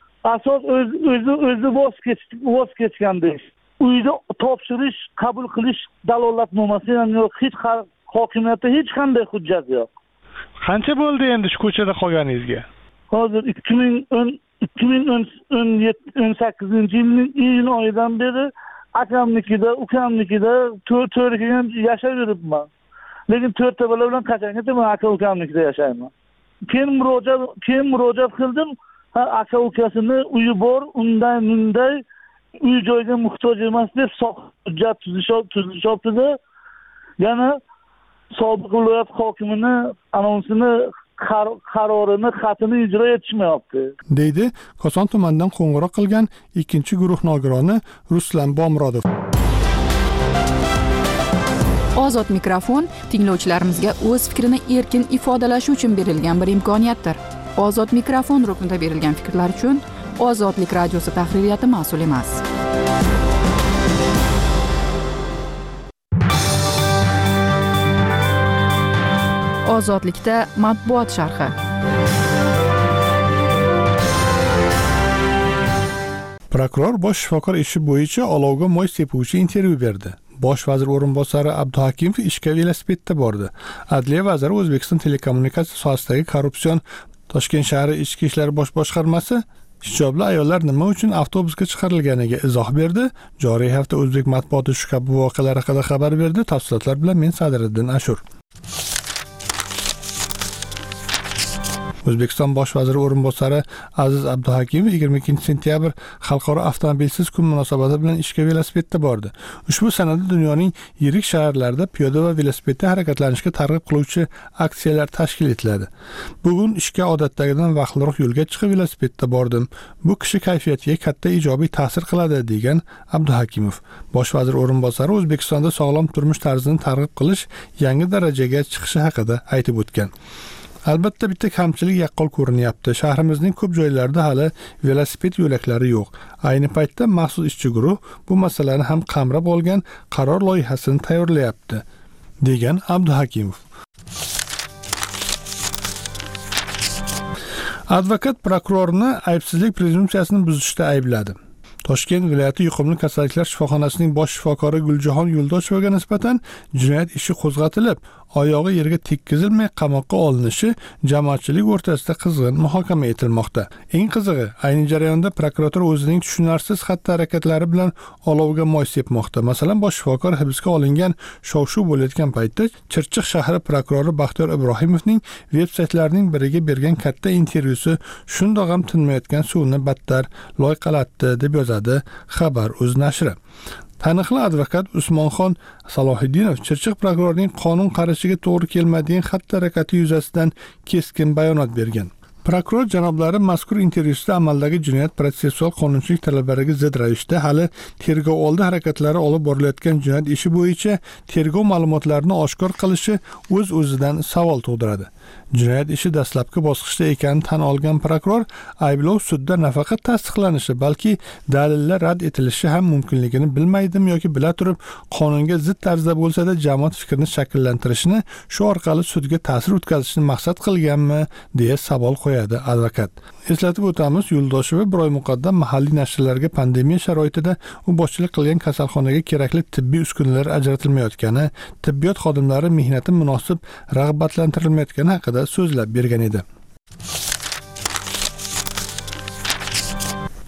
o'zi voz kechgan deydi. Uyda topshirish, qabul qilish dalolatnomasi ham yo'q, hech hokimiyatda hech qanday hujjat yo'q. Qancha bo'ldi endi shu ko'chada qolganingizga? Hozir 2018-yilning iyun oyidan beri akamnikida, ukamnikida to'rkigan yashab yuribman. Lekin 4 ta bola bilan qachongacha men aka ukamnikida yashayman. Keyin murojaat qildim. Aka ukasini uyi bor, undan bunday uy joyga muhtoj emas deb hujjat tuzishyapti-da. Yana sobiq viloyat hokimini anonsini qarorini, xatini ijro etishmayapti. deydi Koson tumanidan qo'ng'iroq qilgan 2-guruh nogironi Ruslan Bomurodov. Ozod mikrofon tinglovchilarimizga o'z fikrini erkin ifodalashi uchun berilgan bir imkoniyatdir. Ozod mikrofon ruknida berilgan fikrlar uchun Ozodlik radiosi tahririyati mas'ul emas. Ozodlikda matbuot sharhi. Prokuror bosh shifokor ishi bo'yicha olovga moy sepuvchi intervyu berdi. Bosh vazir o'rinbosari Abduhakimov ishga velosipedda bordi. Adliya vaziri O'zbekiston telekommunikatsiya sohasidagi korrupsion Toshkent shahri ichki ishlar bosh boshqarmasi hijobli ayollar nima uchun avtobusga chiqarilganiga izoh berdi. Joriy hafta o'zbek matbuoti shu kabi voqealar haqida xabar berdi. Tafsilotlar bilan men Sadiriddin Ashur. O'zbekiston bosh vaziri o'rinbosari Aziz Abduhakimov 22-sentyabr Xalqaro avtomobilsiz kun munosabati bilan ishga velosipedda bordi. Ushbu sanada dunyoning yirik shaharlarida piyoda va velosipedda harakatlanishga targ'ib qiluvchi aksiyalar tashkil etiladi. Bugun ishga odatdagidan vaqtliroq yo'lga chiqib velosipedda bordim. Bu kishi kayfiyatiga katta ijobiy ta'sir qiladi, degan Abduhakimov. Bosh vazir o'rinbosari O'zbekistonda sog'lom turmush tarzini targ'ib qilish yangi darajaga chiqishi haqida aytib o'tgan. Albatta bitta kamchilik yaqqol ko'rinyapti. Shahrimizning ko'p joylarida hali velosiped yo'laklari yo'q. Ayni paytda maxsus ishchi guruh bu masalani ham qamrab olgan qaror loyihasini tayyorlayapti, degan Abduhakimov. Advokat prokurorni aybsizlik prezumpsiyasini buzishda aybladi. Toshkent viloyati yuqumli kasalliklar shifoxonasining bosh shifokori Guljahon Yo'ldoshevaga nisbatan jinoyat ishi qo'zg'atilib, oyog'i yerga tekkizilmay qamoqqa olinishi jamoatchilik o'rtasida qizg'in muhokama etilmoqda. Eng qizig'i, ayni jarayonda prokuratura o'zining tushunarsiz xatti-harakatlari bilan olovga moy sepmoqda. Masalan, bosh shifokor hibsga olingan shov-shuv bo'layotgan paytda Chirchiq shahri prokurori Baxtiyor Ibrohimovning veb-saytlarining biriga bergan katta intervyusi shundoq ham tinmayotgan suvni battar loyqalatdi, deb yozadi Xabar.uz nashri. Taniqli advokat Usmonxon Salohiddinov Chirchiq prokurorining qonun qarashiga to'g'ri kelmaydigan xatti-harakati yuzasidan keskin bayonot bergan. Prokuror janoblari mazkur intervyusida amaldagi jinoyat protsessual qonunchilik talablariga zid ravishda hali tergov oldi harakatlari olib borilayotgan jinoyat ishi bo'yicha tergov ma'lumotlarini oshkor qilishi o'z-o'zidan savol tug'diradi. Jinoyat ishi dastlabki bosqichda ekanini tan olgan prokuror ayblov sudda nafaqat tasdiqlanishi, balki dalillar rad etilishi ham mumkinligini bilmaydimi yoki bila turib qonunga zid tarzda bo'lsa-da jamoat fikrini shakllantirishni, shu orqali sudga ta'sir o'tkazishni maqsad qilganmi, deya savol qo'yadi advokat. Eslatib o'tamiz, Yo'ldosheva bir oy muqaddam mahalliy nashrlarga pandemiya sharoitida u boshchilik qilgan kasalxonaga kerakli tibbiy uskunalar ajratilmayotgani, tibbiyot xodimlari mehnati munosib rag'batlantirilmayotgani haqida so'zlab bergan edi.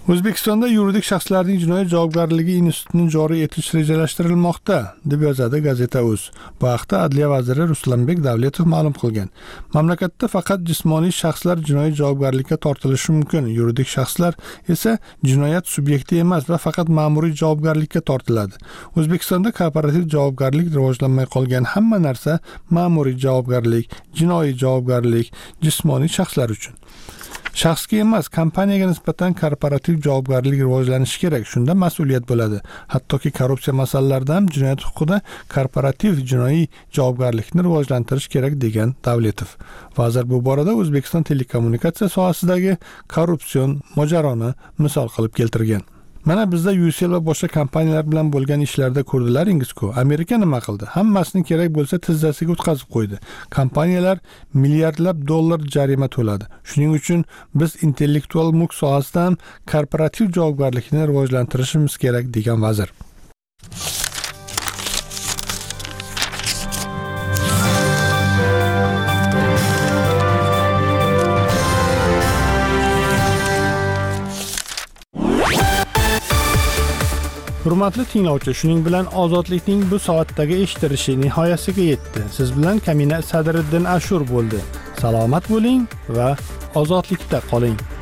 O'zbekistonda yuridik shaxslarning jinoiy javobgarligi institutini joriy etish rejalashtirilmoqda, deb yozadi Gazeta.uz. Bu haqda Adliya vaziri Ruslanbek Davletov ma'lum qilgan. Mamlakatda faqat jismoniy shaxslar jinoiy javobgarlikka tortilishi mumkin, yuridik shaxslar esa jinoyat subyekti emas va faqat ma'muriy javobgarlikka tortiladi. O'zbekistonda korporativ javobgarlik rivojlanmay qolgan, hamma narsa ma'muriy javobgarlik, jinoiy javobgarlik, jismoniy shaxslar uchun. Shaxsga emas, kompaniyaga nisbatan korporativ javobgarlik rivojlanishi kerak. Shunda mas'uliyat bo'ladi. Hattoki korrupsiya masalalarida ham jinoyat huquqida korporativ jinoiy javobgarlikni rivojlantirish kerak degan Davletov. Vazir bu borada O'zbekiston telekommunikatsiya sohasidagi korrupsion mojaroni misol qilib keltirgan. Mana bizda UCL va boshqa kompaniyalar bilan bo'lgan ishlarda ko'rdilaringiz-ku. Amerika nima qildi? Hammasini kerak bo'lsa tizzasiga o'tkazib qo'ydi. Kompaniyalar milliardlab dollar jarima to'ladi. Shuning uchun biz intellektual mulk sohasida ham korporativ javobgarlikni rivojlantirishimiz kerak degan vazir. Hurmatli tinglovchi, shuning bilan ozodlikning bu soatdagi eshittirishi nihoyasiga yetdi. Siz bilan Kamina Sadriddin Ashur bo'ldi. Salomat bo'ling va ozodlikda qoling.